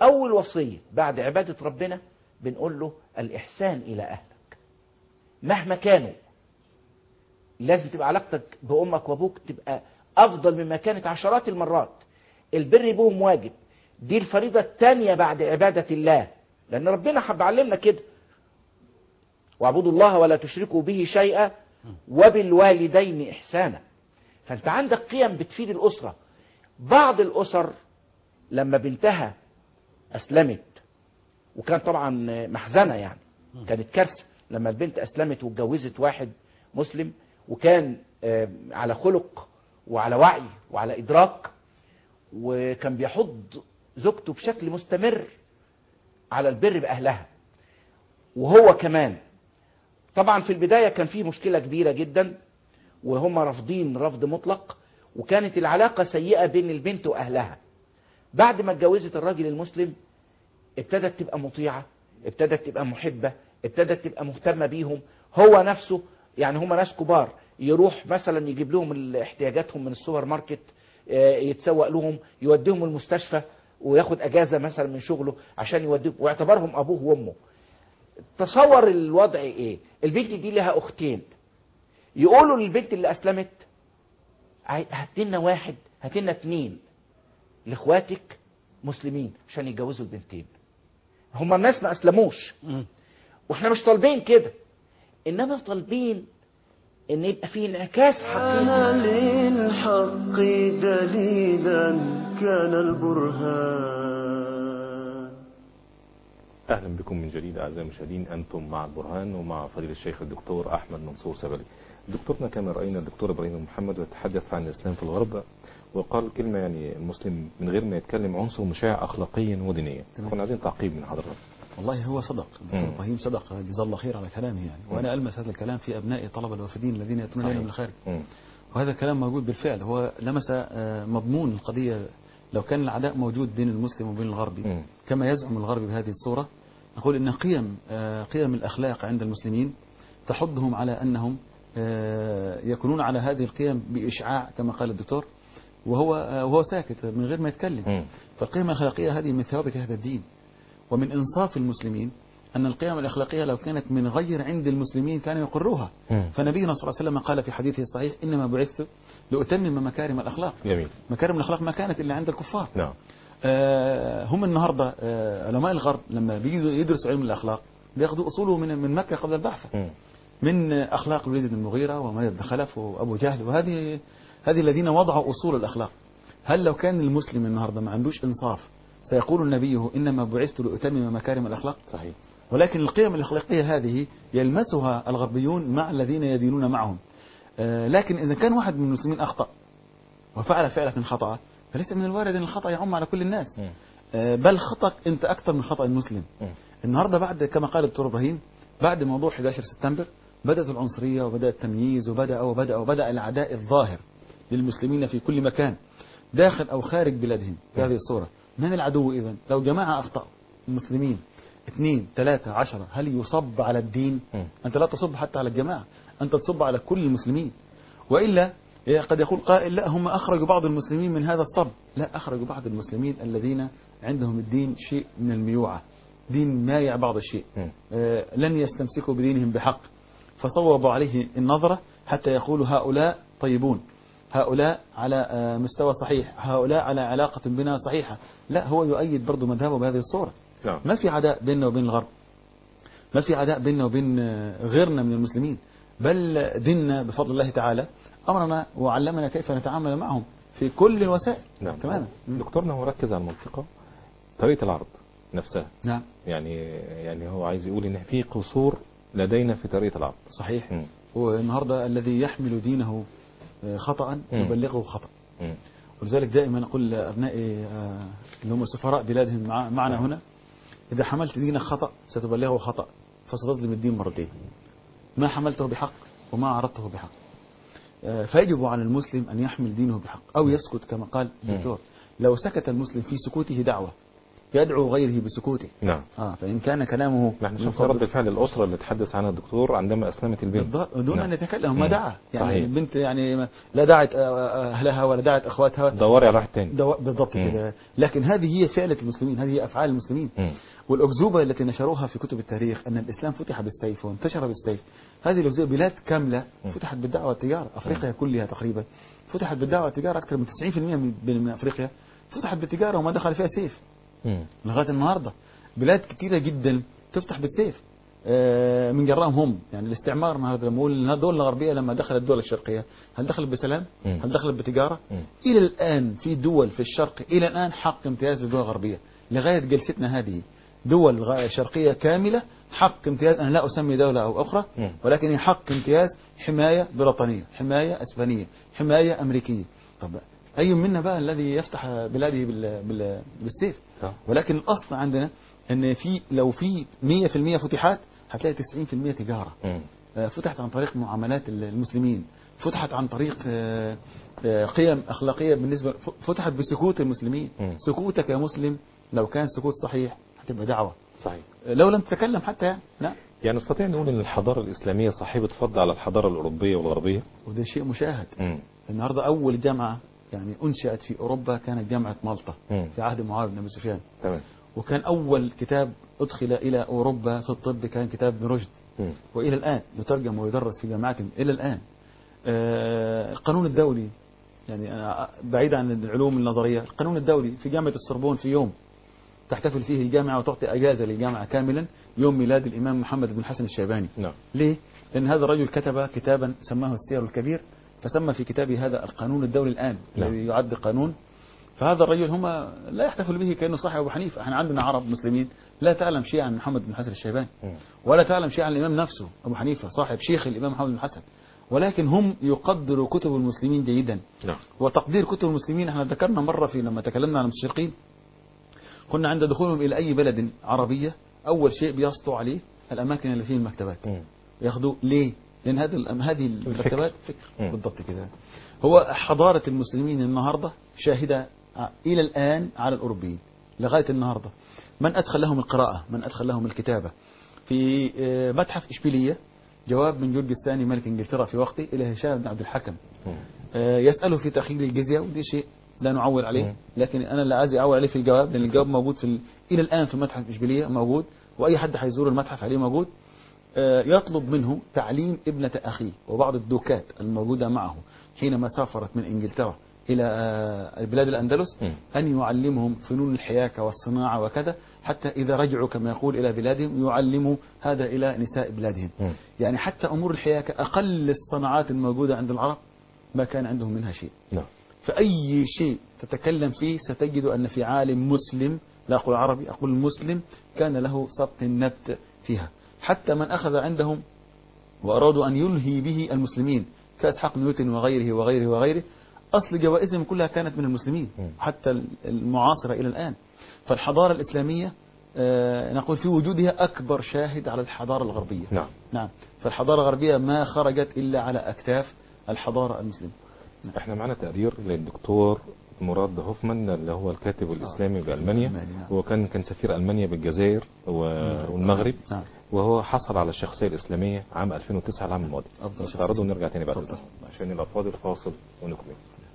أول وصية بعد عبادة ربنا بنقول له الإحسان إلى أهلك مهما كانوا. لازم تبقى علاقتك بأمك وأبوك تبقى أفضل مما كانت عشرات المرات. البر بهم واجب، دي الفريضة الثانية بعد عبادة الله، لأن ربنا حب علمنا كده، واعبدوا الله ولا تشركوا به شيئا وبالوالدين إحسانا. فأنت عندك قيم بتفيد الأسرة. بعض الأسر لما بنتها أسلمت، وكان طبعا محزنة يعني، كانت كارثة لما البنت أسلمت واتجوزت واحد مسلم وكان على خلق وعلى وعي وعلى إدراك، وكان بيحض زوجته بشكل مستمر على البر بأهلها، وهو كمان. طبعا في البداية كان فيه مشكلة كبيرة جدا وهم رافضين رفض مطلق، وكانت العلاقة سيئة بين البنت وأهلها. بعد ما اتجوزت الراجل المسلم ابتدت تبقى مطيعة، ابتدت تبقى محبة، ابتدت تبقى مهتمة بيهم. هو نفسه يعني هم ناس كبار، يروح مثلا يجيب لهم احتياجاتهم من السوبر ماركت، يتسوق لهم، يوديهم المستشفى، وياخد اجازة مثلا من شغله عشان يوديهم، واعتبرهم ابوه وامه. تصور الوضع ايه؟ البنت دي لها اختين، يقولوا للبنت اللي اسلمت هاتلنا واحد، هاتلنا اتنين لاخواتك مسلمين عشان يتجوزوا البنتين. هم الناس ما اسلموش، واحنا مش طالبين كده، انما طالبين ان يبقى فيه انعكاس حقيقي. كان للحق دليلا كان البرهان. اهلا بكم من جديد اعزائي المشاهدين، انتم مع البرهان ومع فضيلة الشيخ الدكتور احمد منصور سبلي. دكتورنا كما راينا الدكتور ابراهيم محمد يتحدث عن الاسلام في الغرب، وقال كلمه يعني المسلم من غير ما يتكلم عنصر مشاع اخلاقيا ودينيا. كنا عايزين تعقيب من حضرتك. والله هو صدق الدكتور ابراهيم، صدق جزاه الله خير على كلامه يعني، وانا المس هذا الكلام في ابناء طلبه الوافدين الذين ياتون الينا من الخارج، وهذا الكلام موجود بالفعل. هو لمس مضمون القضيه. لو كان العداء موجود بين المسلم وبين الغربي م. كما يزعم الغرب بهذه الصوره، نقول ان قيم قيم الاخلاق عند المسلمين تحضهم على انهم يكونون على هذه القيم باشعاع كما قال الدكتور، وهو وهو ساكت من غير ما يتكلم. م. فالقيم الاخلاقيه هذه من ثوابت هذا الدين، ومن إنصاف المسلمين أن القيم الأخلاقية لو كانت من غير عند المسلمين كانوا يقروها. فنبينا صلى الله عليه وسلم قال في حديثه الصحيح إنما بعثت لأتمم مكارم الأخلاق. جميل. مكارم الأخلاق ما كانت إلا عند الكفار. نعم. آه هم النهاردة آه علماء الغرب لما بيجوا يدرسوا علم الأخلاق بياخذوا أصوله من من مكة قبل البعثة، من أخلاق الوليد بن المغيرة ومالك بن خلف وأبو جهل، وهذه هذه الذين وضعوا أصول الأخلاق. هل لو كان المسلم النهاردة ما عندوش إنصاف سيقول النبي إنما بعثت لأتمم مكارم الأخلاق؟ صحيح. ولكن القيم الأخلاقية هذه يلمسها الغربيون مع الذين يدينون معهم. آه لكن إذا كان واحد من المسلمين أخطأ وفعل فعلة خطأ، فليس من الوارد أن الخطأ يعم على كل الناس، آه بل خطأك أنت أكثر من خطأ المسلم. النهاردة بعد كما قال الدكتور إبراهيم، بعد موضوع أحد عشر سبتمبر بدأت العنصرية وبدأ التمييز وبدأ وبدأ وبدأ العداء الظاهر للمسلمين في كل مكان داخل أو خارج بلادهم بهذه الصورة. من العدو إذن؟ لو جماعة أخطأ المسلمين اثنين ثلاثة عشرة، هل يصب على الدين؟ م. أنت لا تصب حتى على الجماعة، أنت تصب على كل المسلمين. وإلا قد يقول قائل لا هم أخرجوا بعض المسلمين من هذا الصب. لا، أخرجوا بعض المسلمين الذين عندهم الدين شيء من الميوعة، دين مايع بعض الشيء، آه لن يستمسكوا بدينهم بحق، فصوبوا عليه النظرة حتى يقولوا هؤلاء طيبون، هؤلاء على مستوى صحيح، هؤلاء على علاقة بنا صحيحة. لا، هو يؤيد برضو مذهبه بهذه الصورة. نعم. ما في عداء بيننا وبين الغرب، ما في عداء بيننا وبين غيرنا من المسلمين، بل ديننا بفضل الله تعالى أمرنا وعلمنا كيف نتعامل معهم في كل الوسائل. نعم. تماما. دكتورنا هو ركز على المنطقة طريقة العرض نفسها. نعم. يعني يعني هو عايز يقول إن في قصور لدينا في طريقة العرض. صحيح. م. والنهارده الذي يحمل دينه خطأ يبلغه خطأ. م. ولذلك دائما نقول لأبنائي اللي هم سفراء بلادهم معنا هنا، إذا حملت دينك خطأ ستبلغه خطأ، فستظلم الدين مرتين، ما حملته بحق وما عرضته بحق. فيجب على المسلم أن يحمل دينه بحق أو يسكت كما قال الدكتور. لو سكت المسلم في سكوته دعوة، يدعو غيره بسكوته. نعم. آه فإن كان كلامه نحن شفنا رد فعل الأسرة اللي تحدث عنها الدكتور عندما أسلمت البنت بالضبط دون نعم. أن يتكلم ما مم. دعا يعني صحيح. البنت يعني لا دعت أهلها ولا دعت أخواتها دوري على واحد تاني دو... بالضبط مم. كده. لكن هذه هي فعلة المسلمين، هذه هي أفعال المسلمين. مم. والأكذوبة التي نشروها في كتب التاريخ أن الإسلام فتح بالسيف وانتشر بالسيف، هذه الأكذوبة بلاد كاملة فتحت بالدعوة والتجارة. أفريقيا كلها تقريبا فتحت بالدعوة والتجارة، أكثر من تسعين بالمئة من من أفريقيا فتحت بالتجارة وما دخل فيها سيف مم. لغاية النهاردة. بلاد كثيرة جدا تفتح بالسيف آه، من جراهم هم. يعني الاستعمار النهارده لما نقول إن الدول الغربية لما دخلت الدول الشرقية هل دخلت بسلام؟ مم. هل دخلت بتجارة؟ مم. إلى الآن في دول في الشرق إلى الآن حق امتياز للدول الغربية لغاية جلستنا هذه. دول غ- شرقية كاملة حق امتياز، أنا لا أسمي دولة أو أخرى مم. ولكن هي حق امتياز حماية بريطانية، حماية أسبانية، حماية أمريكية. طب أي منا بقى الذي يفتح بلاده بال... بال... بالسيف؟ صح. ولكن الأصل عندنا أن في لو في مئة بالمئة فتحات هتلاقي تسعين بالمئة تجارة. مم. آه، فتحت عن طريق معاملات المسلمين، فتحت عن طريق آه، آه، قيم أخلاقية بالنسبة ف- فتحت بسكوت المسلمين. مم. سكوتك يا مسلم لو كان سكوت صحيح هتبقى دعوة صحيح. آه، لو لم تتكلم حتى يعني لا. يعني نستطيع نقول ان الحضارة الإسلامية صاحبة فضل على الحضارة الأوروبية والغربية. وده شيء مشاهد. مم. النهاردة أول جامعة يعني أنشأت في أوروبا كانت جامعة مالطا مم. في عهد معاوية بن أبي سفيان. تمام. وكان أول كتاب أدخل إلى أوروبا في الطب كان كتاب ابن رشد، مم. وإلى الآن يترجم ويدرس في جامعات إلى الآن. آه، القانون الدولي يعني أنا بعيد عن العلوم النظرية، القانون الدولي في جامعة السوربون في يوم تحتفل فيه الجامعة وتعطي أجازة للجامعة كاملا يوم ميلاد الإمام محمد بن الحسن الشيباني. نعم. ليه؟ لأن هذا الرجل كتب كتابا سماه السير الكبير، فسمى في كتابه هذا القانون الدولي الآن نعم. الذي يعد قانون. فهذا الرجل هم لا يحتفل به كأنه صاحب أبو حنيفة. احنا عندنا عرب مسلمين لا تعلم شيء عن محمد بن الحسن الشيباني مم. ولا تعلم شيء عن الإمام نفسه أبو حنيفة صاحب شيخ الإمام محمد بن الحسن، ولكن هم يقدروا كتب المسلمين جيدا. نعم. وتقدير كتب المسلمين احنا ذكرنا مرة في لما تكلمنا عن المستشرقين كنا عند دخولهم إلى أي بلد عربية أول شيء بيسطوا عليه الأماكن اللي فيه المكتبات. مم. ياخذوا ليه؟ لأن هذه الأم- هذه المكتبات فكر مم. بالضبط كده. هو حضارة المسلمين النهاردة شاهدة ع- إلى الآن على الأوروبيين لغاية النهاردة. من أدخل لهم القراءة، من أدخل لهم الكتابة. في آه، متحف إشبيلية جواب من جورج الثاني ملك إنجلترا في وقته إلى هشام بن عبد الحكم مم. آه، يسأله في تأخير الجزية، ودي شيء لا نعول عليه مم. لكن أنا لا عايز أعول عليه في الجواب لأن الجواب موجود في ال... إلى الآن في متحف إشبيلية موجود، وأي حد حيزور المتحف عليه موجود. آه، يطلب منه تعليم ابنة أخيه وبعض الدوكات الموجودة معه حينما سافرت من إنجلترا إلى آه، بلاد الأندلس مم. أن يعلمهم فنون الحياكة والصناعة وكذا، حتى إذا رجعوا كما يقول إلى بلادهم يعلموا هذا إلى نساء بلادهم. مم. يعني حتى أمور الحياكة أقل الصناعات الموجودة عند العرب ما كان عندهم منها شيء. نعم. فأي شيء تتكلم فيه ستجد أن في عالم مسلم، لا أقول عربي أقول مسلم، كان له سبق النبت فيها. حتى من أخذ عندهم وأرادوا أن يلهي به المسلمين كإسحاق نيوتن وغيره وغيره وغيره، أصل جوائزهم كلها كانت من المسلمين مم. حتى المعاصرة إلى الآن. فالحضارة الإسلامية آه، نقول في وجودها أكبر شاهد على الحضارة الغربية. نعم. نعم. فالحضارة الغربية ما خرجت إلا على أكتاف الحضارة المسلمة. احنا معنا تقرير للدكتور مراد هوفمان اللي هو الكاتب الإسلامي بألمانيا. ألمانيا، نعم. هو كان كان سفير ألمانيا بالجزائر و- والمغرب. نعم. وهو حصل على الشخصية الإسلامية عام ألفين وتسعة العام الماضي. أفضل نستعرضه ونرجع تاني بعد تفضل. ذلك عشان نبقى فاضل فاصل ونكمل.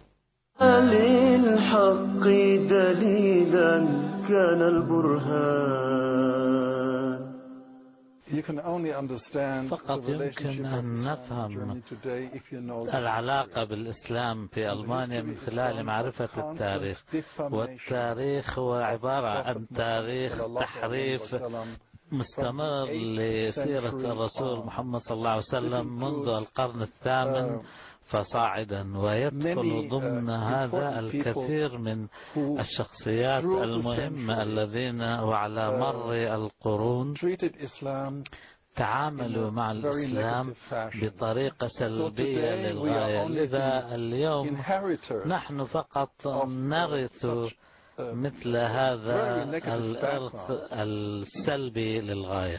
للحق دليلا كان البرهان. فقط يمكن أن نفهم العلاقة بالإسلام في ألمانيا من خلال معرفة التاريخ. والتاريخ هو عبارة عن تاريخ تحريف مستمر لسيرة الرسول محمد صلى الله عليه وسلم منذ القرن الثامن فصاعدا، ويدخل ضمن هذا الكثير من الشخصيات المهمة الذين وعلى مر القرون تعاملوا مع الإسلام بطريقة سلبية للغاية. لذا اليوم نحن فقط نرث مثل هذا الإرث السلبي للغاية.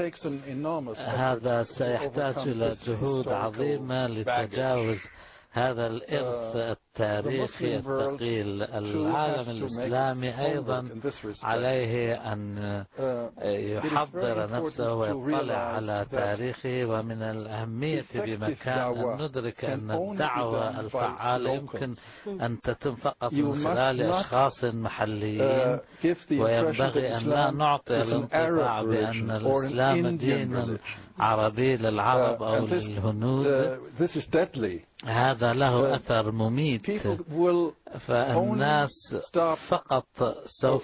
هذا سيحتاج إلى جهود عظيمة لتجاوز هذا الإرث التاريخي الثقيل. العالم الإسلامي أيضا عليه أن يحضر نفسه ويطلع على تاريخه، ومن الأهمية بمكان أن ندرك أن الدعوة الفعالة يمكن أن تتم فقط من خلال أشخاص محليين، وينبغي أن لا نعطي الانطباع بأن الإسلام دين عربي للعرب أو للهنود. هذا له أثر مميت، فالناس فقط سوف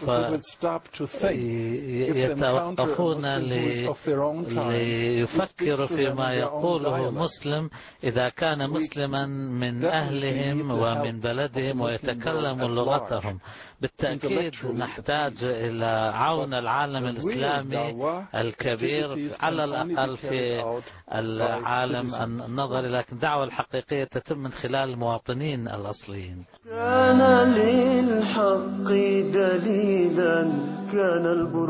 يتوقفون ليفكروا فيما يقوله مسلم إذا كان مسلما من أهلهم ومن بلدهم ويتكلم لغتهم. بالتأكيد نحتاج إلى عون العالم الإسلامي الكبير على الأقل في العالم النظري، لكن الدعوة الحقيقية تتم من خلال المواطنين الأصليين. كان للحق دليلا كان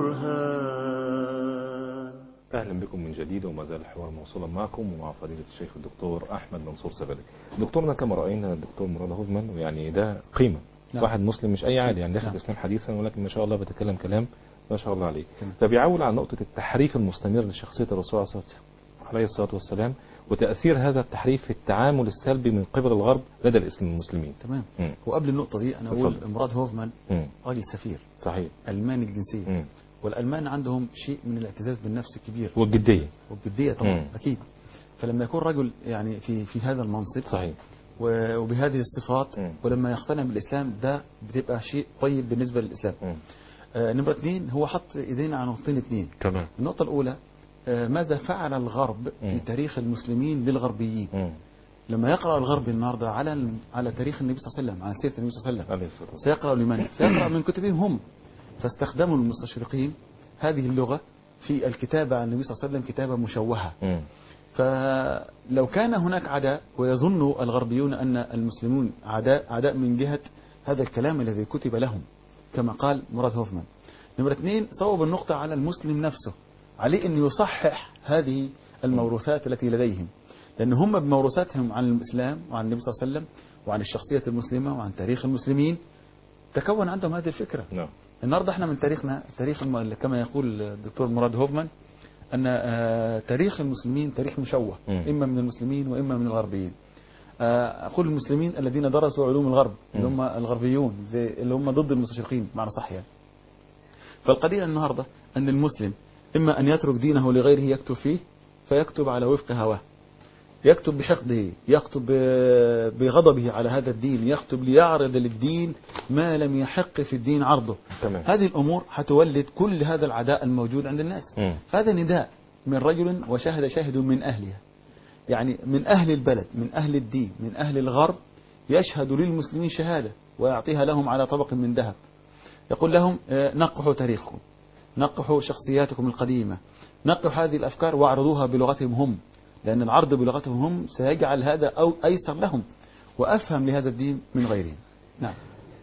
البرهان. أهلا بكم من جديد، وما زال الحوار موصولا معكم ومع فضيلة الشيخ الدكتور أحمد منصور سبالك. دكتورنا كما رأينا الدكتور مراد هوفمان، ويعني ده قيمة. نعم. واحد مسلم مش أي عادي، يعني داخل نعم. الإسلام حديثا، ولكن ما شاء الله بيتكلم كلام ما شاء الله عليه. فبيعول على نقطة التحريف المستمر لشخصية الرسول عليه الصلاة والسلام، وتأثير هذا التحريف في التعامل السلبي من قبل الغرب لدى المسلمين. تمام. وقبل النقطة دي أنا أقول مراد هوفمان راجل سفير صحيح ألماني الجنسية، مم. والألمان عندهم شيء من الاعتزاز بالنفس كبير والجدية والجدية طبعا. مم. أكيد. فلما يكون رجل يعني في في هذا المنصب صحيح وبهذه الصفات، مم. ولما يقتنع بالإسلام ده بتبقى شيء طيب بالنسبة للإسلام. آه نمرة اثنين، هو حط إيدينا على نقطتين اثنين. تمام. النقطة الأولى، آه ماذا فعل الغرب مم. في تاريخ المسلمين للغربيين. مم. لما يقرأ الغرب النهارده على على تاريخ النبي صلى الله عليه وسلم، على سيرة النبي صلى الله عليه وسلم، سيقرأ لمن؟ سيقرأ من كتبهم هم. فاستخدموا المستشرقين هذه اللغة في الكتابة عن النبي صلى الله عليه وسلم كتابة مشوهة. مم. فلو كان هناك عداء، ويظن الغربيون أن المسلمون عداء عداء من جهة هذا الكلام الذي كتب لهم كما قال مراد هوفمان. نمرة اثنين، صوب النقطة على المسلم نفسه، عليه أن يصحح هذه الموروثات التي لديهم، لأن هم بموروثاتهم عن الإسلام وعن النبي صلى الله عليه وسلم وعن الشخصية المسلمة وعن تاريخ المسلمين تكون عندهم هذه الفكرة. نعم. النهارده احنا من تاريخنا تاريخ كما يقول الدكتور مراد هوفمان أن تاريخ المسلمين تاريخ مشوه، إما من المسلمين وإما من الغربيين. أقول المسلمين الذين درسوا علوم الغرب اللي هم الغربيون، زي اللي هم ضد المستشرقين معنى صح يعني. فالقضية النهارده أن المسلم إما أن يترك دينه لغيره يكتب فيه، فيكتب على وفق هواه، يكتب بحقده، يكتب بغضبه على هذا الدين، يكتب ليعرض للدين ما لم يحق في الدين عرضه. تمام. هذه الأمور هتولد كل هذا العداء الموجود عند الناس. م. فهذا نداء من رجل وشهد شاهد من أهلها، يعني من أهل البلد، من أهل الدين، من أهل الغرب، يشهد للمسلمين شهادة ويعطيها لهم على طبق من ذهب، يقول لهم نقحوا تاريخكم، نقحوا شخصياتكم القديمة، نقحوا هذه الأفكار واعرضوها بلغتهم هم، لأن العرض بلغتهم هم سيجعل هذا أو أيسر لهم وأفهم لهذا الدين من غيرهم. نعم.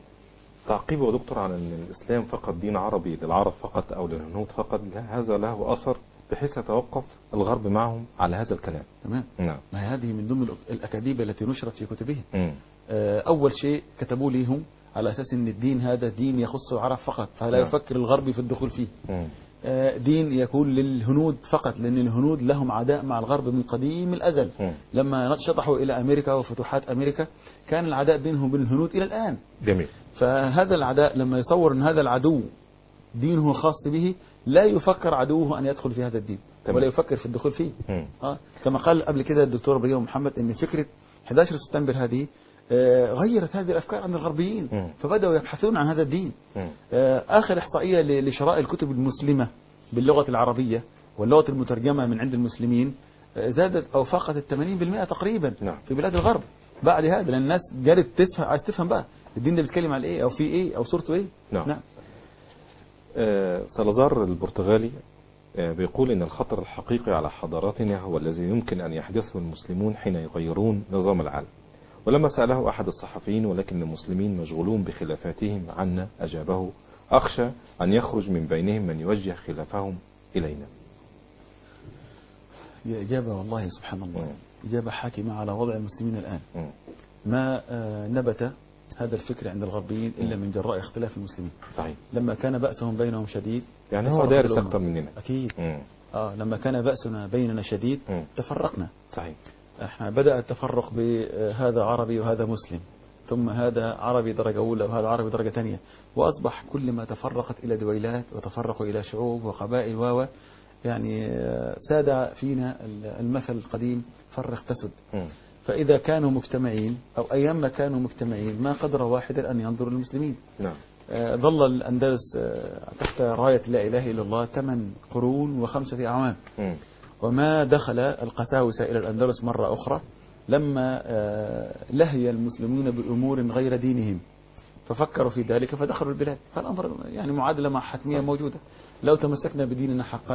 تعقيبه يا دكتور على أن الإسلام فقط دين عربي للعرب فقط أو للهنود فقط، لا، هذا له أثر بحيث يتوقف الغرب معهم على هذا الكلام. تمام. نعم. ما هذه من ضمن الأكاذيب التي نشرت في كتبهم. م. أول شيء كتبوا لهم على أساس أن الدين هذا دين يخص العرب فقط، فلا م. يفكر الغربي في الدخول فيه. م. دين يكون للهنود فقط، لأن الهنود لهم عداء مع الغرب من قديم الأزل. م. لما شطحوا إلى أمريكا وفتوحات أمريكا كان العداء بينهم وبين الهنود إلى الآن. جميل. فهذا العداء لما يصور أن هذا العدو دينه خاص به، لا يفكر عدوه أن يدخل في هذا الدين. تمام. ولا يفكر في الدخول فيه. آه. كما قال قبل كده الدكتور ابراهيم محمد أن فكرة أحد عشر سبتمبر هذه غيرت هذه الأفكار عند الغربيين. م. فبدأوا يبحثون عن هذا الدين. م. آخر إحصائية لشراء الكتب المسلمة باللغة العربية واللغة المترجمة من عند المسلمين زادت أو فاقت الثمانين بالمئة تقريبا. نعم. في بلاد الغرب بعد هذا، لأن الناس جالت تسفه عايز تفهم بقى الدين ده بيتكلم على إيه أو في إيه أو صورته إيه. نعم. نعم. آه سالازار البرتغالي آه بيقول إن الخطر الحقيقي على حضاراتنا هو الذي يمكن أن يحدثه المسلمون حين يغيرون نظام العالم. ولما سأله أحد الصحفيين ولكن المسلمين مشغولون بخلافاتهم عنا، أجابه: أخشى أن يخرج من بينهم من يوجه خلافهم إلينا. هي إجابة والله سبحان الله. م. إجابة حاكمة على وضع المسلمين الآن. م. ما آه، نبت هذا الفكر عند الغربيين إلا من جراء اختلاف المسلمين. صحيح. لما كان بأسهم بينهم شديد يعني هو تفرقت دارس الأمة. أكتر مننا. أكيد. مم. آه لما كان بأسنا بيننا شديد مم. تفرقنا. صحيح. احنا بدأ التفرق بهذا عربي وهذا مسلم، ثم هذا عربي درجة أولى وهذا عربي درجة ثانية، وأصبح كل ما تفرقت إلى دويلات وتفرقوا إلى شعوب وقبائل و يعني آه، ساد فينا المثل القديم فرق تسد. مم. فإذا كانوا مجتمعين أو أيام ما كانوا مجتمعين ما قدر واحد أن ينظر للمسلمين. نعم. آه، ظل الأندلس آه، تحت راية لا إله إلا الله ثمان قرون وخمسة أعوام، مم. وما دخل القساوسة إلى الأندلس مرة أخرى لما آه، لهي المسلمون بأمور غير دينهم ففكروا في ذلك فدخلوا البلاد. فالأمر يعني معادلة مع حتمية موجودة. لو تمسكنا بديننا حقا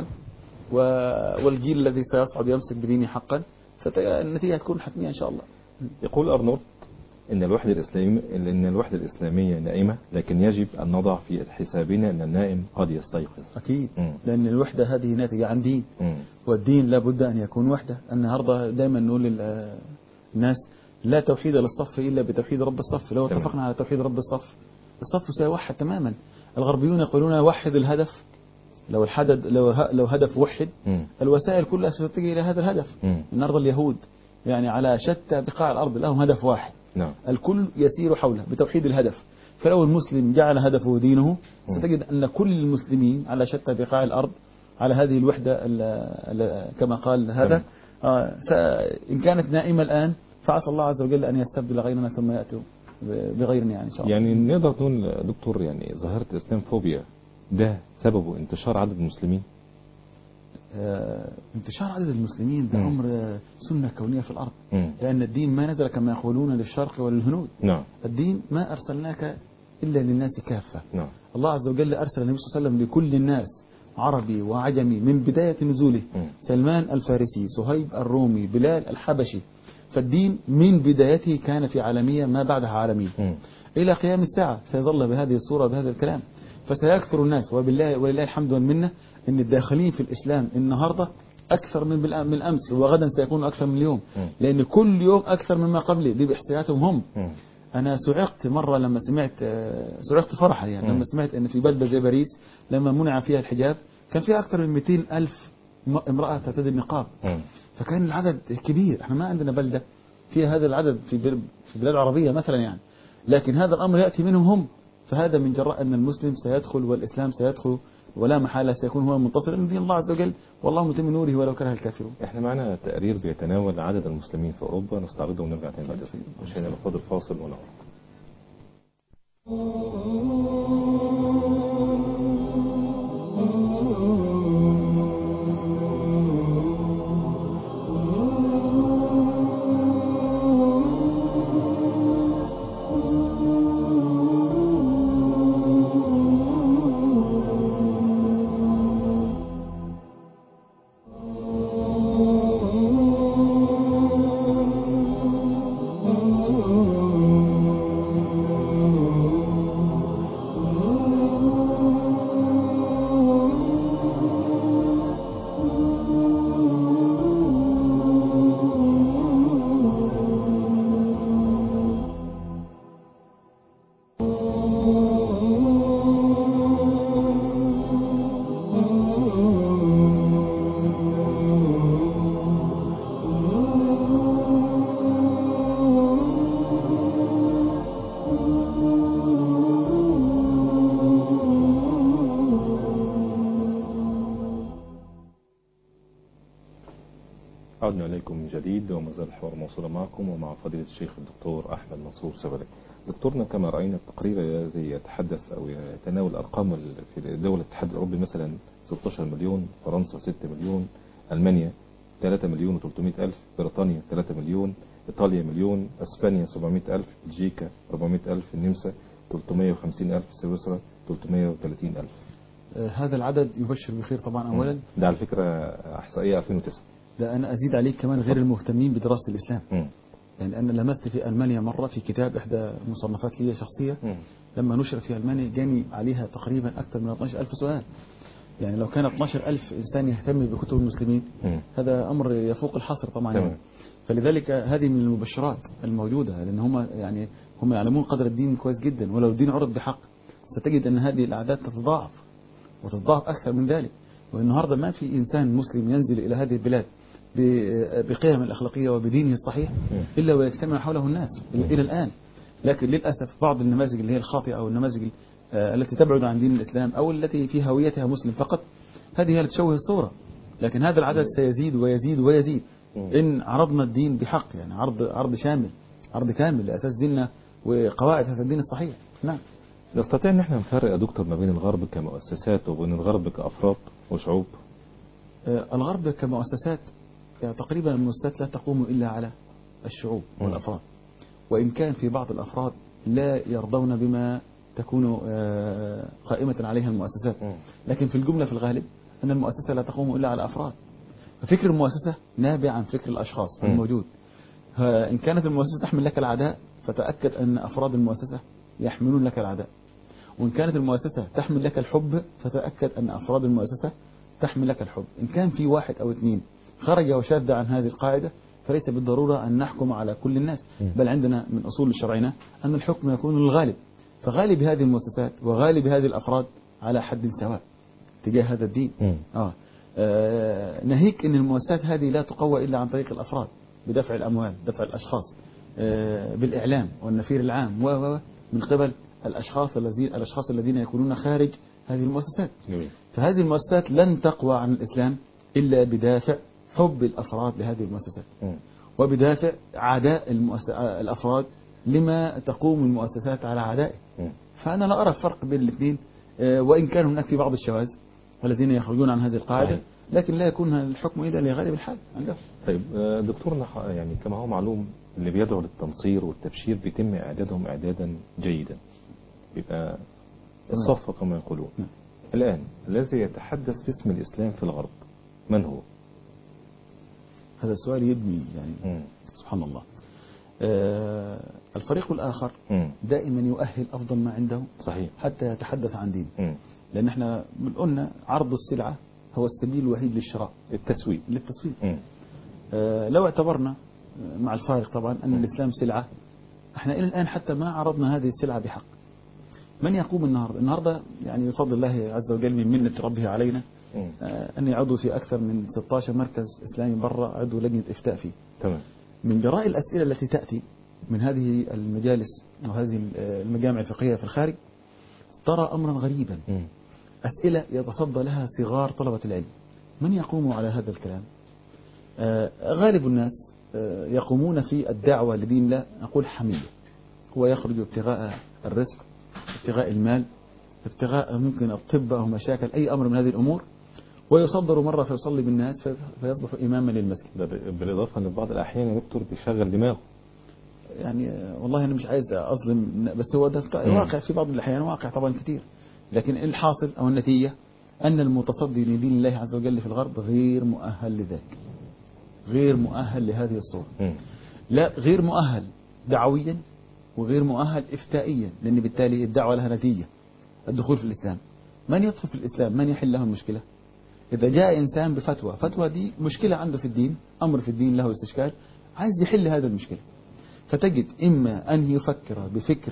والجيل الذي سيصعد يمسك بدينه حقا النتيجة تكون حتمية إن شاء الله. يقول أرنولد إن الوحدة الإسلامية إن الوحدة الإسلامية نائمة، لكن يجب أن نضع في حسابنا أن النائم قد يستيقظ. أكيد. مم. لأن الوحدة هذه ناتجة عن دين، مم. والدين لابد أن يكون وحدة. النهاردة دائما نقول للناس لا توحيد للصف إلا بتوحيد رب الصف. لو تمام. اتفقنا على توحيد رب الصف الصف سيوحد تماما. الغربيون يقولون وحد الهدف. لو الحدد لو لو هدف وحد مم. الوسائل كلها ستتجه إلى هذا الهدف. مم. النهارده اليهود يعني على شتى بقاع الأرض لهم هدف واحد. نعم. الكل يسير حوله بتوحيد الهدف. فلو المسلم جعل هدفه دينه ستجد أن كل المسلمين على شتى بقاع الأرض على هذه الوحدة ال ال كما قال هذا. آه إن كانت نائمة الآن فعسى الله عز وجل أن يستبدل غيرنا ثم يأتوا بغيرنا يعني إن شاء الله. يعني نقدر نقول دكتور يعني ظاهرة الإسلام فوبيا ده سببه انتشار عدد المسلمين؟ آه انتشار عدد المسلمين ده أمر آه سنة كونية في الأرض. مم. لأن الدين ما نزل كما يقولون للشرق وللهنود. نعم. الدين ما أرسلناك إلا للناس كافة. نعم. الله عز وجل أرسل النبي صلى الله عليه وسلم لكل الناس عربي وعجمي من بداية نزوله. مم. سلمان الفارسي، صهيب الرومي، بلال الحبشي. فالدين من بدايته كان في عالمية ما بعدها عالمية. مم. إلى قيام الساعة سيظل بهذه الصورة بهذا الكلام. فسيكثر الناس وبالله ولله الحمد والمنة أن الداخلين في الإسلام النهاردة أكثر من من الأمس وغدا سيكون أكثر من اليوم. مم. لأن كل يوم أكثر مما قبله دي بإحصائياتهم هم. مم. أنا سعقت مرة لما سمعت سعقت فرحا يعني لما سمعت أن في بلدة زي باريس لما منع فيها الحجاب كان فيها أكثر من مئتين ألف امرأة ترتدي النقاب. مم. فكان العدد كبير. احنا ما عندنا بلدة فيها هذا العدد في في بلاد عربية مثلا يعني. لكن هذا الأمر يأتي منهم هم. فهذا من جراء أن المسلم سيدخل والإسلام سيدخل ولا محالة سيكون هو المنتصر من دين الله عز وجل والله متم نوره ولو كره الكافرون. احنا معنا تقرير بيتناول عدد المسلمين في أوروبا نستعرضه ونرجع تاني بعد كده عشان ناخد الفاصل ونعود. عدنا إليكم من جديد وما زال الحوار موصولا معكم ومع فضيلة الشيخ الدكتور أحمد منصور سبلي. دكتورنا كما رأينا التقرير الذي يتحدث أو يتناول أرقام في دول الاتحاد الأوروبي مثلا ستة عشر مليون، فرنسا ستة مليون، ألمانيا ثلاثة مليون وثلاثمائة ألف، بريطانيا ثلاثة مليون، إيطاليا مليون، أسبانيا سبعمائة ألف، بلجيكا أربعمائة ألف، النمسا ثلاثمائة وخمسين ألف، سويسرا ثلاثمائة وثلاثين ألف. آه هذا العدد يبشر بخير طبعا أولا. ده على فكرة إحصائية ألفين وتسعة. ده أنا أزيد عليك كمان غير المهتمين بدراسة الإسلام. م. يعني أنا لمست في ألمانيا مرة في كتاب إحدى مصنفات لي شخصية م. لما نشر في ألمانيا جاني عليها تقريبا أكثر من اثني عشر ألف سؤال. يعني لو كان اثناشر ألف إنسان يهتم بكتب المسلمين مم. هذا أمر يفوق الحصر طبعا تمام. يعني. فلذلك هذه من المبشرات الموجودة، لأن هم يعني هم يعلمون قدر الدين كويس جدا، ولو الدين عرض بحق ستجد أن هذه الأعداد تتضاعف وتتضاعف أكثر من ذلك. والنهاردة ما في إنسان مسلم ينزل إلى هذه البلاد ب- بقيم الأخلاقية وبدينه الصحيح إلا ويجتمع حوله الناس إلى إلى الآن. لكن للأسف بعض النماذج اللي هي الخاطئة أو النماذج ال- آه، التي تبعد عن دين الإسلام أو التي في هويتها مسلم فقط، هذه هي التي تشوه الصورة. لكن هذا العدد سيزيد ويزيد ويزيد إن عرضنا الدين بحق، يعني عرض عرض شامل، عرض كامل لأساس ديننا وقواعد هذا الدين الصحيح. نعم. نستطيع ان احنا نفرق يا دكتور ما بين الغرب كمؤسسات وبين الغرب كأفراد وشعوب؟ آه، الغرب كمؤسسات يعني تقريبا المؤسسات لا تقوم إلا على الشعوب والأفراد، وإن كان في بعض الأفراد لا يرضون بما تكون آه، قائمة عليها المؤسسات، لكن في الجملة في الغالب أن المؤسسة لا تقوم إلا على الأفراد. ففكر المؤسسة نابع عن فكر الأشخاص م. الموجود. ها، إن كانت المؤسسة تحمل لك العداء فتأكد أن أفراد المؤسسة يحملون لك العداء، وإن كانت المؤسسة تحمل لك الحب فتأكد أن أفراد المؤسسة تحمل لك الحب. إن كان في واحد أو اثنين خرج وشاد عن هذه القاعدة فليس بالضرورة أن نحكم على كل الناس، بل عندنا من أصول شرعنا أن الحكم يكون للغالب. فغالب هذه المؤسسات وغالب هذه الأفراد على حد سواء تجاه هذا الدين. آه. آه ناهيك أن المؤسسات هذه لا تقوى إلا عن طريق الأفراد بدفع الأموال، دفع الأشخاص، آه بالإعلام والنفير العام و و- من قبل الأشخاص الذين الأشخاص الذين يكونون خارج هذه المؤسسات. جميل. فهذه المؤسسات لن تقوى عن الإسلام إلا بدافع حب الأفراد لهذه المؤسسات، مم. وبدافع عداء المؤس... الأفراد لما تقوم المؤسسات على عدائه. مم. فأنا لا أرى فرق بين الاثنين، آه، وإن كان هناك في بعض الشواذ الذين يخرجون عن هذه القاعدة، صحيح. لكن لا يكون الحكم إلا لغالب الحال عندهم. طيب آه، دكتورنا ح- يعني كما هو معلوم اللي بيدعو للتنصير والتبشير بيتم إعدادهم إعدادا جيدا، بيبقى الصف كما يقولون. نعم. الآن الذي يتحدث باسم الإسلام في الغرب من هو؟ هذا السؤال يبني يعني مم. سبحان الله. آه، الفريق الآخر مم. دائما يؤهل أفضل ما عنده صحيح. حتى يتحدث عن دين، مم. لأن احنا قلنا عرض السلعة هو السبيل الوحيد للشراء التسويق. للتسويق. مم. آه، لو اعتبرنا آه، مع الفارق طبعا أن الإسلام سلعة، احنا إلى الآن حتى ما عرضنا هذه السلعة بحق. من يقوم النهاردة النهاردة يعني بفضل الله عز وجل من منة ربه علينا مم. آه، أني عضو في أكثر من ستة عشر مركز إسلامي برا، عضو لجنة إفتاء فيه. تمام. من جراء الأسئلة التي تأتي من هذه المجالس أو هذه المجامع الفقهية في الخارج ترى أمرا غريبا. مم. أسئلة يتصدى لها صغار طلبة العلم. من يقوم على هذا الكلام؟ آه غالب الناس آه يقومون في الدعوة لدين الله نقول حمية. هو يخرج ابتغاء الرزق، ابتغاء المال، ابتغاء ممكن الطب أو مشاكل أي أمر من هذه الأمور، ويصدر مرة فيصلي بالناس في- فيصبح إماما للمسجد. ده ب- بالإضافة أن بعض الأحيان يا دكتور بيشغل دماغه. يعني آه، والله أنا مش عايز أظلم، بس هو ده واقع في بعض الأحيان، واقع طبعا كتير. لكن الحاصل أو النتيجة أن المتصدي لدين الله عز وجل في الغرب غير مؤهل لذلك، غير مؤهل لهذه الصورة. مم. لا، غير مؤهل دعويا وغير مؤهل إفتائيا، لأن بالتالي الدعوة لها نتيجة الدخول في الإسلام. من يدخل في الإسلام؟ من يحل له المشكلة؟ إذا جاء إنسان بفتوى، فتوى دي مشكلة عنده في الدين، أمر في الدين له استشكال، عايز يحل هذا المشكلة، فتجد إما أن يفكر بفكر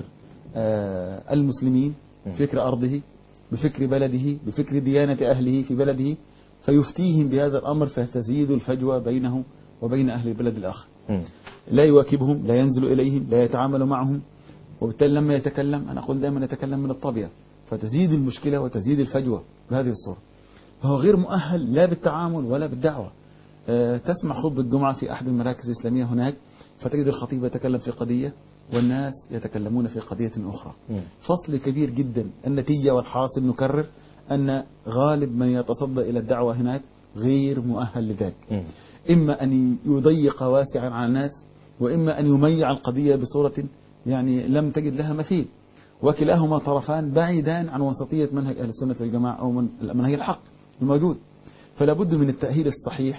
آه المسلمين، فكر أرضه، بفكر بلده، بفكر ديانة أهله في بلده، فيفتيهم بهذا الأمر فتزيد الفجوة بينه وبين أهل البلد الآخر. مم. لا يواكبهم، لا ينزل إليهم، لا يتعامل معهم، وبالتالي لما يتكلم، أنا أقول دائما يتكلم من الطبيعة، فتزيد المشكلة وتزيد الفجوة بهذه الصورة. فهو غير مؤهل لا بالتعامل ولا بالدعوة. آه، تسمع خطبة الجمعة في أحد المراكز الإسلامية هناك، فتجد الخطيب يتكلم في قضية والناس يتكلمون في قضية أخرى. مم. فصل كبير جدا. النتيجة والحاصل نكرر أن غالب من يتصدى إلى الدعوة هناك غير مؤهل لذلك. مم. إما أن يضيق واسعا على الناس، وإما أن يميع القضية بصورة يعني لم تجد لها مثيل، وكلاهما طرفان بعيدان عن وسطية منهج أهل السنة والجماعة أو من منهج الحق الموجود. فلا بد من التأهيل الصحيح،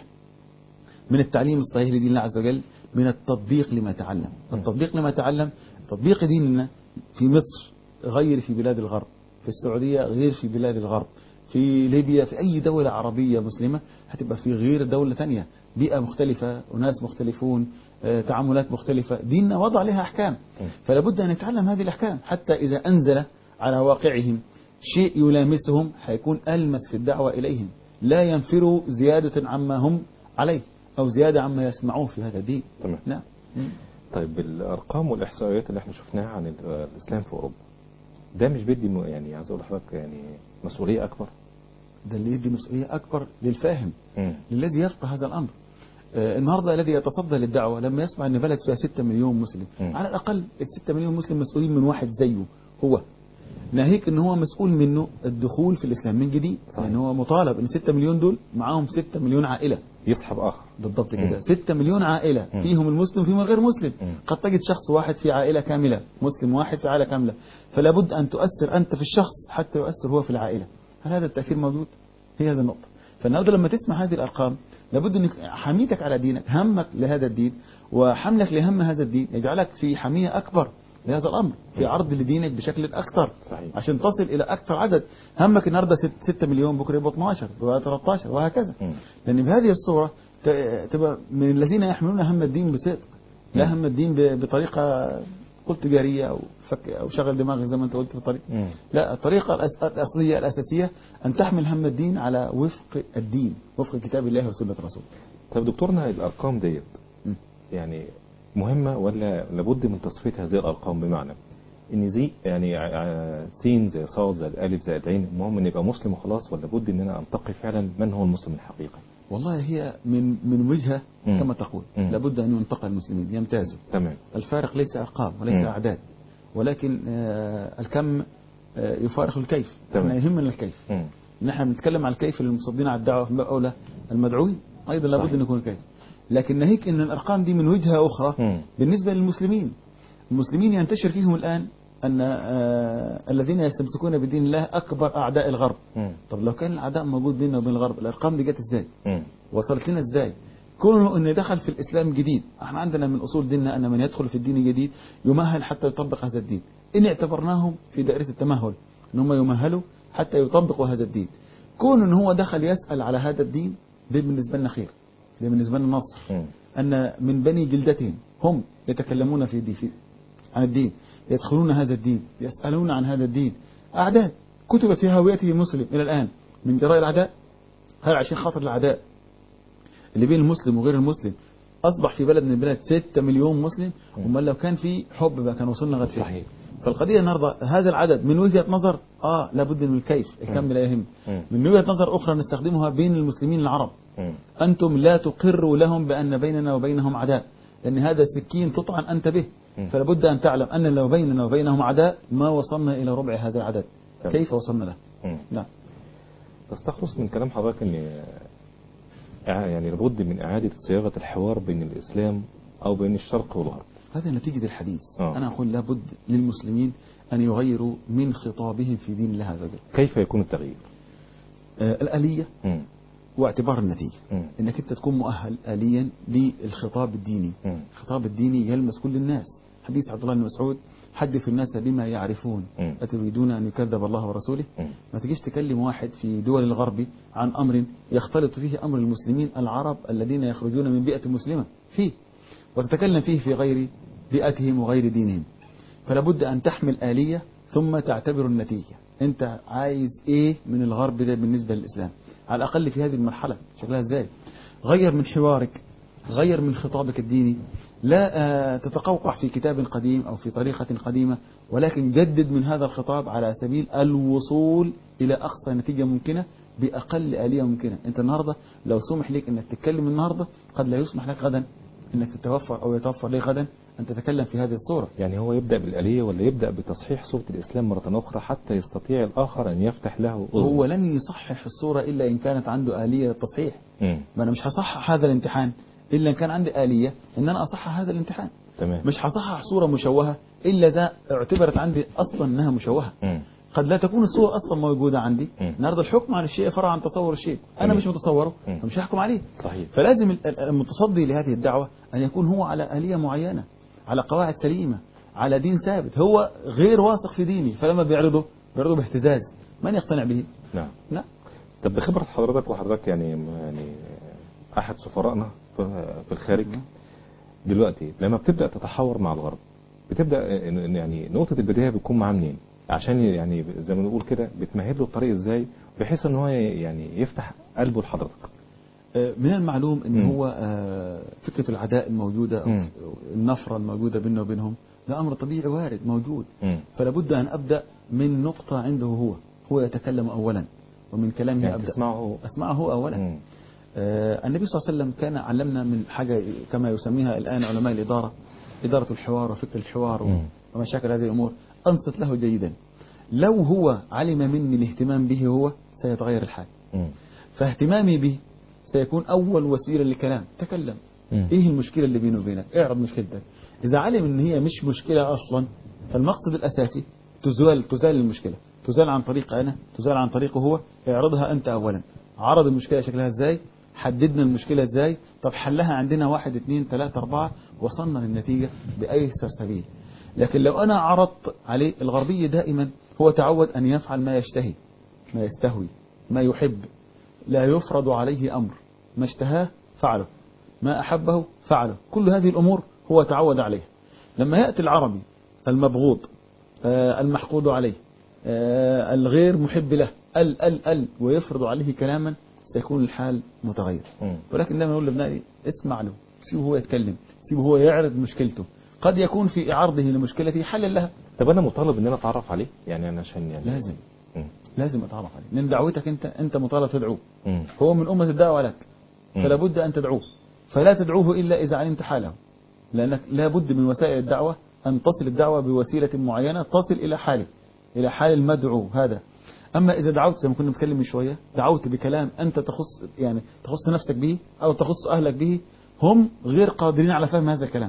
من التعليم الصحيح لدين الله عز وجل، من التطبيق لما تعلم. التطبيق لما تعلم، تطبيق ديننا في مصر غير في بلاد الغرب، في السعودية غير في بلاد الغرب، في ليبيا، في أي دولة عربية مسلمة هتبقى في غير دولة ثانية، بيئة مختلفة وناس مختلفون، آه، تعاملات مختلفة، ديننا وضع لها أحكام. فلا بد أن نتعلم هذه الأحكام حتى إذا أنزل على واقعهم شيء يلامسهم هيكون ألمس في الدعوة إليهم، لا ينفروا زيادة عما هم عليه أو زيادة عما يسمعوه في هذا الدين. تمام. نعم. طيب الأرقام والإحصائيات اللي احنا شفناها عن ال- الإسلام في أوروبا، ده مش بيدي م- يعني عايز أقول لحضرتك يعني مسؤولية أكبر؟ ده اللي يدي مسؤولية أكبر للفاهم، مم. للذي يفقه هذا الأمر. آه، النهاردة الذي يتصدى للدعوة لما يسمع أن بلد فيها ستة مليون مسلم، مم. على الأقل الستة مليون مسلم مسؤولين من واحد زيه هو، ناهيك أنه هو مسؤول منه الدخول في الإسلام من جديد، لأنه هو مطالب أن ستة مليون دول معاهم ستة مليون عائلة. يسحب آخر. بالضبط كده، مم. ستة مليون عائلة مم. فيهم المسلم وفيهم الغير مسلم. مم. قد تجد شخص واحد في عائلة كاملة، مسلم واحد في عائلة كاملة، فلا بد أن تؤثر أنت في الشخص حتى يؤثر هو في العائلة. هل هذا التأثير موجود؟ هي هذه النقطة. فالنهارده لما تسمع هذه الأرقام لابد أنك حميتك على دينك، همك لهذا الدين وحملك لهم هذا الدين يجعلك في حمية أكبر لهذا الأمر، في عرض لدينك بشكل أكثر. صحيح. عشان تصل إلى أكثر عدد. همك النهارده ستة مليون، بكرة يبقى اثناشر وثلاثة عشر وهكذا. مم. لأن بهذه الصورة ت- تبقى من الذين يحملون هم الدين بصدق، لا هم الدين ب- بطريقة قلت تجارية أو فك أو شغل دماغك زي ما أنت قلت في الطريق. مم. لا، الطريقة الأس- الأصلية الأساسية أن تحمل هم الدين على وفق الدين، وفق كتاب الله وسنة رسوله. طيب دكتورنا، الأرقام ديت مم. يعني مهمة ولا لابد من تصفية هذه الأرقام؟ بمعنى إن زي يعني ع- ع- سين زي صاد زي الألف زي العين، المهم إن يبقى مسلم وخلاص، ولا بد إن أنا أنتقي فعلا من هو المسلم الحقيقي؟ والله هي من من وجهة مم. كما تقول، مم. لابد أن ينتقى المسلمين يمتازوا. تمام. الفارق ليس أرقام وليس مم. أعداد، ولكن آه، الكم آه، يفارق الكيف. تمام. احنا يهمنا الكيف. مم. نحن بنتكلم على الكيف المصدين على الدعوة، في أولى المدعوين أيضا لابد صحيح. أن يكون الكيف. لكن ناهيك أن الأرقام دي من وجهة أخرى مم. بالنسبة للمسلمين. المسلمين ينتشر فيهم الآن أن آه، الذين يستمسكون بدين الله أكبر أعداء الغرب. مم. طب لو كان العداء موجود بيننا وبين الغرب، الأرقام دي جت إزاي؟ مم. وصلت لنا إزاي؟ كونه أن دخل في الإسلام جديد، احنا عندنا من أصول ديننا أن من يدخل في الدين الجديد يمهل حتى يطبق هذا الدين، إن اعتبرناهم في دائرة التمهل أن هم يمهلوا حتى يطبقوا هذا الدين. كون أن هو دخل يسأل على هذا الدين، ده بالنسبة لنا خير، ده بالنسبة لنا نصر، مم. أن من بني جلدتهم هم يتكلمون في, دي في عن الدين، يدخلون هذا الدين، يسألون عن هذا الدين. أعداد كتبت في هويته مسلم إلى الآن من جراء الأعداء. هل عشان خاطر الأعداء اللي بين المسلم وغير المسلم أصبح في بلد من البلاد ستة مليون مسلم؟ امال لو كان في حب بقى كان وصلنا غد فيه. صحيح. فالقضية النهارده هذا العدد من وجهة نظر آه لابد من الكيف، الكم لا يهم. مم. من وجهة نظر أخرى نستخدمها بين المسلمين العرب، مم. أنتم لا تقروا لهم بأن بيننا وبينهم عداء، لأن هذا سكين تطعن أنت به. مم. فلا بد أن تعلم أن لو بيننا وبينهم عداء ما وصلنا إلى ربع هذا العدد. تمام. كيف وصلنا له؟ مم. نعم. تستخلص من كلام حضرتك ان إع- يعني لابد من إعادة صياغة الحوار بين الإسلام أو بين الشرق والغرب. هذا نتيجة الحديث. آه. أنا أقول لابد للمسلمين أن يغيروا من خطابهم في دين الله عز وجل. كيف يكون التغيير؟ آه الآلية مم. واعتبار النتيجة. مم. انك انت تكون مؤهل آليا للخطاب الديني. مم. الخطاب الديني يلمس كل الناس. حديث عبد الله بن مسعود: حدث الناس بما يعرفون مم. أتريدون أن يكذب الله ورسوله؟ مم. ما تجيش تكلم واحد في دول الغرب عن أمر يختلط فيه أمر المسلمين العرب الذين يخرجون من بيئة مسلمة فيه، وتتكلم فيه في غير بيئتهم وغير دينهم. فلا بد أن تحمل آلية ثم تعتبر النتيجة. أنت عايز إيه من الغرب ده بالنسبة للإسلام؟ على الأقل في هذه المرحلة شكلها إزاي؟ غير من حوارك، غير من خطابك الديني. لا آه، تتقوقع في كتاب قديم أو في طريقة قديمة، ولكن جدد من هذا الخطاب على سبيل الوصول إلى أقصى نتيجة ممكنة بأقل آلية ممكنة. أنت النهاردة لو سمح لك أنك تتكلم النهاردة، قد لا يسمح لك غدا أنك تتوفر أو يتوفر لك غدا أن تتكلم في هذه الصورة. يعني هو يبدأ بالآلية ولا يبدأ بتصحيح صورة الإسلام مرة أخرى حتى يستطيع الآخر أن يفتح له أذن؟ هو لن يصحح الصورة إلا إن كانت عنده آلية للتصحيح. مم. ما أنا مش هصحح هذا الامتحان إلا إن كان عندي آلية إن أنا أصحح هذا الامتحان. تمام. مش هصحح صورة مشوهة إلا إذا اعتبرت عندي أصلا أنها مشوهة. مم. قد لا تكون الصورة أصلا موجودة عندي. مم. النهارده الحكم على الشيء فرع عن تصور الشيء، أنا تمام. مش متصوره مم. فمش هحكم عليه. صحيح. فلازم ال- ال- المتصدي لهذه الدعوة أن يكون هو على آلية معينة، على قواعد سليمة، على دين ثابت. هو غير واثق في ديني، فلما بيعرضه بيعرضه باهتزاز، من يقتنع به؟ نعم. لا. طب بخبرة حضرتك وحضرتك يعني يعني أحد سفرائنا في الخارج دلوقتي، لما بتبدأ تتحاور مع الغرب بتبدأ يعني نقطة البداية بتكون معاه منين؟ عشان يعني زي ما نقول كده بتمهد له الطريق ازاي بحيث ان هو يعني يفتح قلبه لحضرتك؟ من المعلوم ان م. هو فكرة العداء الموجودة أو م. النفرة الموجودة بينه وبينهم ده امر طبيعي وارد موجود، م. فلا بد ان ابدأ من نقطة عنده هو هو يتكلم اولا ومن كلامه يعني ابدأ تسمعه اسمعه هو اولا. م. آه النبي صلى الله عليه وسلم كان علمنا من حاجة كما يسميها الان علماء الادارة، إدارة الحوار وفكر الحوار م. ومشاكل هذه الامور. انصت له جيدا، لو هو علم مني الاهتمام به هو سيتغير الحال. م. فاهتمامي به سيكون أول وسيلة للكلام. تكلم م. إيه المشكلة اللي بينه وبينك، اعرض مشكلتك. إذا علم إن هي مش مشكلة أصلا فالمقصد الأساسي تزال تزال المشكلة، تزال عن طريق أنا، تزال عن طريقه هو. اعرضها أنت أولا، عرض المشكلة شكلها إزاي، حددنا المشكلة إزاي، طب حلها عندنا واحد اثنين ثلاثة أربعة، وصلنا للنتيجة بأيسر سبيل. لكن لو أنا عرضت عليه، الغربي دائما هو تعود أن يفعل ما يشتهي ما يستهوي ما يحب، لا يفرض عليه أمر، ما اشتهاه فعله، ما أحبه فعله، كل هذه الأمور هو تعود عليها. لما يأتي العربي المبغوض آه المحقود عليه آه الغير محب له ال ال ال ويفرض عليه كلاما سيكون الحال متغير. ولكن دائما نقول لابنائي اسمع له، سيبه هو يتكلم، سيبه هو يعرض مشكلته، قد يكون في عرضه لمشكلته حل لها. طب أنا مطالب إن أنا أتعرف عليه يعني أنا عشان يعني لازم م. لازم أتعرف عليه، لأن دعوتك أنت أنت مطالب تدعوه، م. هو من أمة الدعوة لك، فلا بد أن تدعوه، فلا تدعوه إلا إذا علمت حاله، لأنك لا بد من وسائل الدعوة أن تصل الدعوة بوسيلة معينة تصل إلى حاله، إلى حال المدعو هذا. أما إذا دعوت زي ما كنا بنتكلم من شوية، دعوت بكلام أنت تخص يعني تخص نفسك به أو تخص أهلك به، هم غير قادرين على فهم هذا الكلام.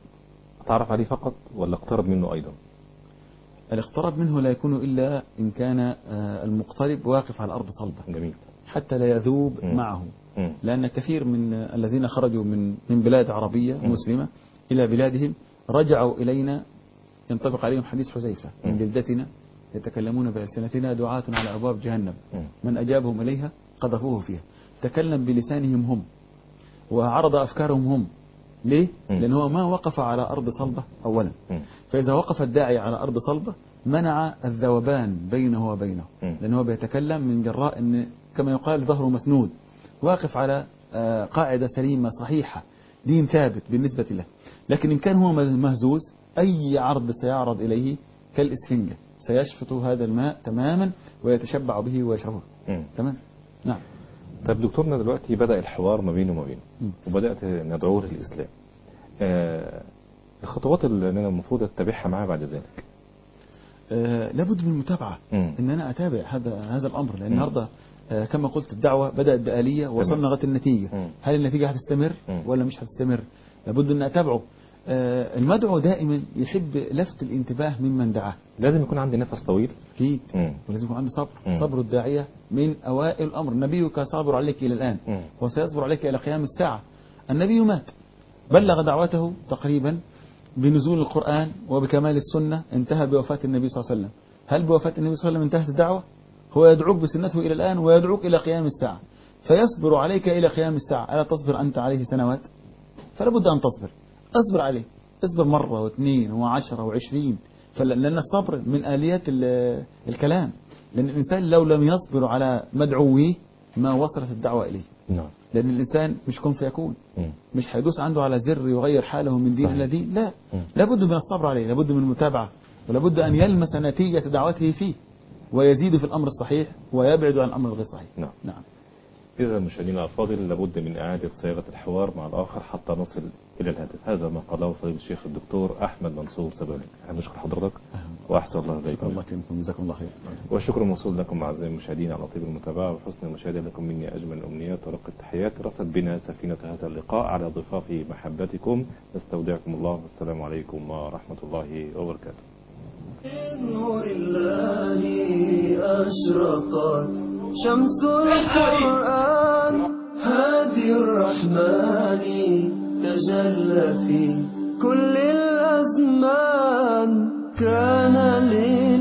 أتعرف عليه فقط ولا اقترب منه أيضا؟ الاقتراب منه لا يكون إلا إن كان المقترب واقف على الأرض صلبة. جميل. حتى لا يذوب م. معه م. لأن كثير من الذين خرجوا من من بلاد عربية م. مسلمة إلى بلادهم رجعوا إلينا ينطبق عليهم حديث حذيفة من جلدتنا يتكلمون بألسنتنا دعاة على أبواب جهنم من أجابهم إليها قذفوه فيها. تكلم بلسانهم هم وعرض أفكارهم هم. ليه؟ لأن هو ما وقف على أرض صلبة أولا، فإذا وقف الداعي على أرض صلبة منع الذوبان بينه وبينه، لأنه هو بيتكلم من جراء أن كما يقال ظهره مسنود، واقف على قاعدة سليمة صحيحة، دين ثابت بالنسبة له. لكن إن كان هو مهزوز أي عرض سيعرض إليه كالإسفنجة سيشفط هذا الماء تماما ويتشبع به ويشربه. تمام. نعم. طيب دكتورنا دلوقتي بدأ الحوار ما بينه وما بينه وبدأت ندعوه للإسلام، آه الخطوات اللي أنا المفروض أتبعها معاه بعد ذلك؟ آه لابد من المتابعة، إن أنا أتابع هذا هذا الأمر، لأن النهارده آه كما قلت الدعوة بدأت بآلية وصلنا لغاية النتيجة. مم. هل النتيجة هتستمر مم. ولا مش هتستمر؟ لابد أن أتابعه. آه المدعو دائما يحب لفت الانتباه ممن دعاه. لازم يكون عندي نفس طويل أكيد، ولازم يكون عندي صبر. مم. صبر الداعية من أوائل الأمر، نبيك صابر عليك إلى الآن مم. وسيصبر عليك إلى قيام الساعة. النبي مات بلغ دعوته تقريبا بنزول القرآن وبكمال السنة، انتهى بوفاة النبي صلى الله عليه وسلم. هل بوفاة النبي صلى الله عليه وسلم انتهت الدعوة؟ هو يدعوك بسنته إلى الآن ويدعوك إلى قيام الساعة، فيصبر عليك إلى قيام الساعة. ألا تصبر أنت عليه سنوات؟ فلا بد أن تصبر، أصبر عليه، اصبر مرة واثنين وعشرة وعشرين، لأن الصبر من آليات الكلام، لأن الإنسان لو لم يصبر على مدعويه ما وصلت الدعوة إليه. نعم. لأن الإنسان مش كن فيكون، مش هيدوس عنده على زر يغير حاله من دين إلى دين، لا، لابد من الصبر عليه، لابد من المتابعة، ولابد أن يلمس نتيجة دعوته فيه ويزيد في الأمر الصحيح ويبعد عن الأمر الغير صحيح. نعم. نعم. إذا مشاهدينا الفاضل لابد من إعادة صياغة الحوار مع الآخر حتى نصل إلى الهدف. هذا ما قاله فضيلة الشيخ الدكتور أحمد منصور سباني. أنا أشكر حضرتك وأحسن الله إليكم. الله يكرمكم، جزاكم الله خير. والشكر موصول لكم أعزائي المشاهدين على طيب المتابعة وحسن المشاهدة. لكم مني أجمل الأمنيات ورق التحيات. رصد بنا سفينة هذا اللقاء على ضفاف محبتكم. نستودعكم الله والسلام عليكم ورحمة الله وبركاته. نور الله أشرقت شمس القرآن، هادي الرحمن تجلى في كل الأزمان، كان لي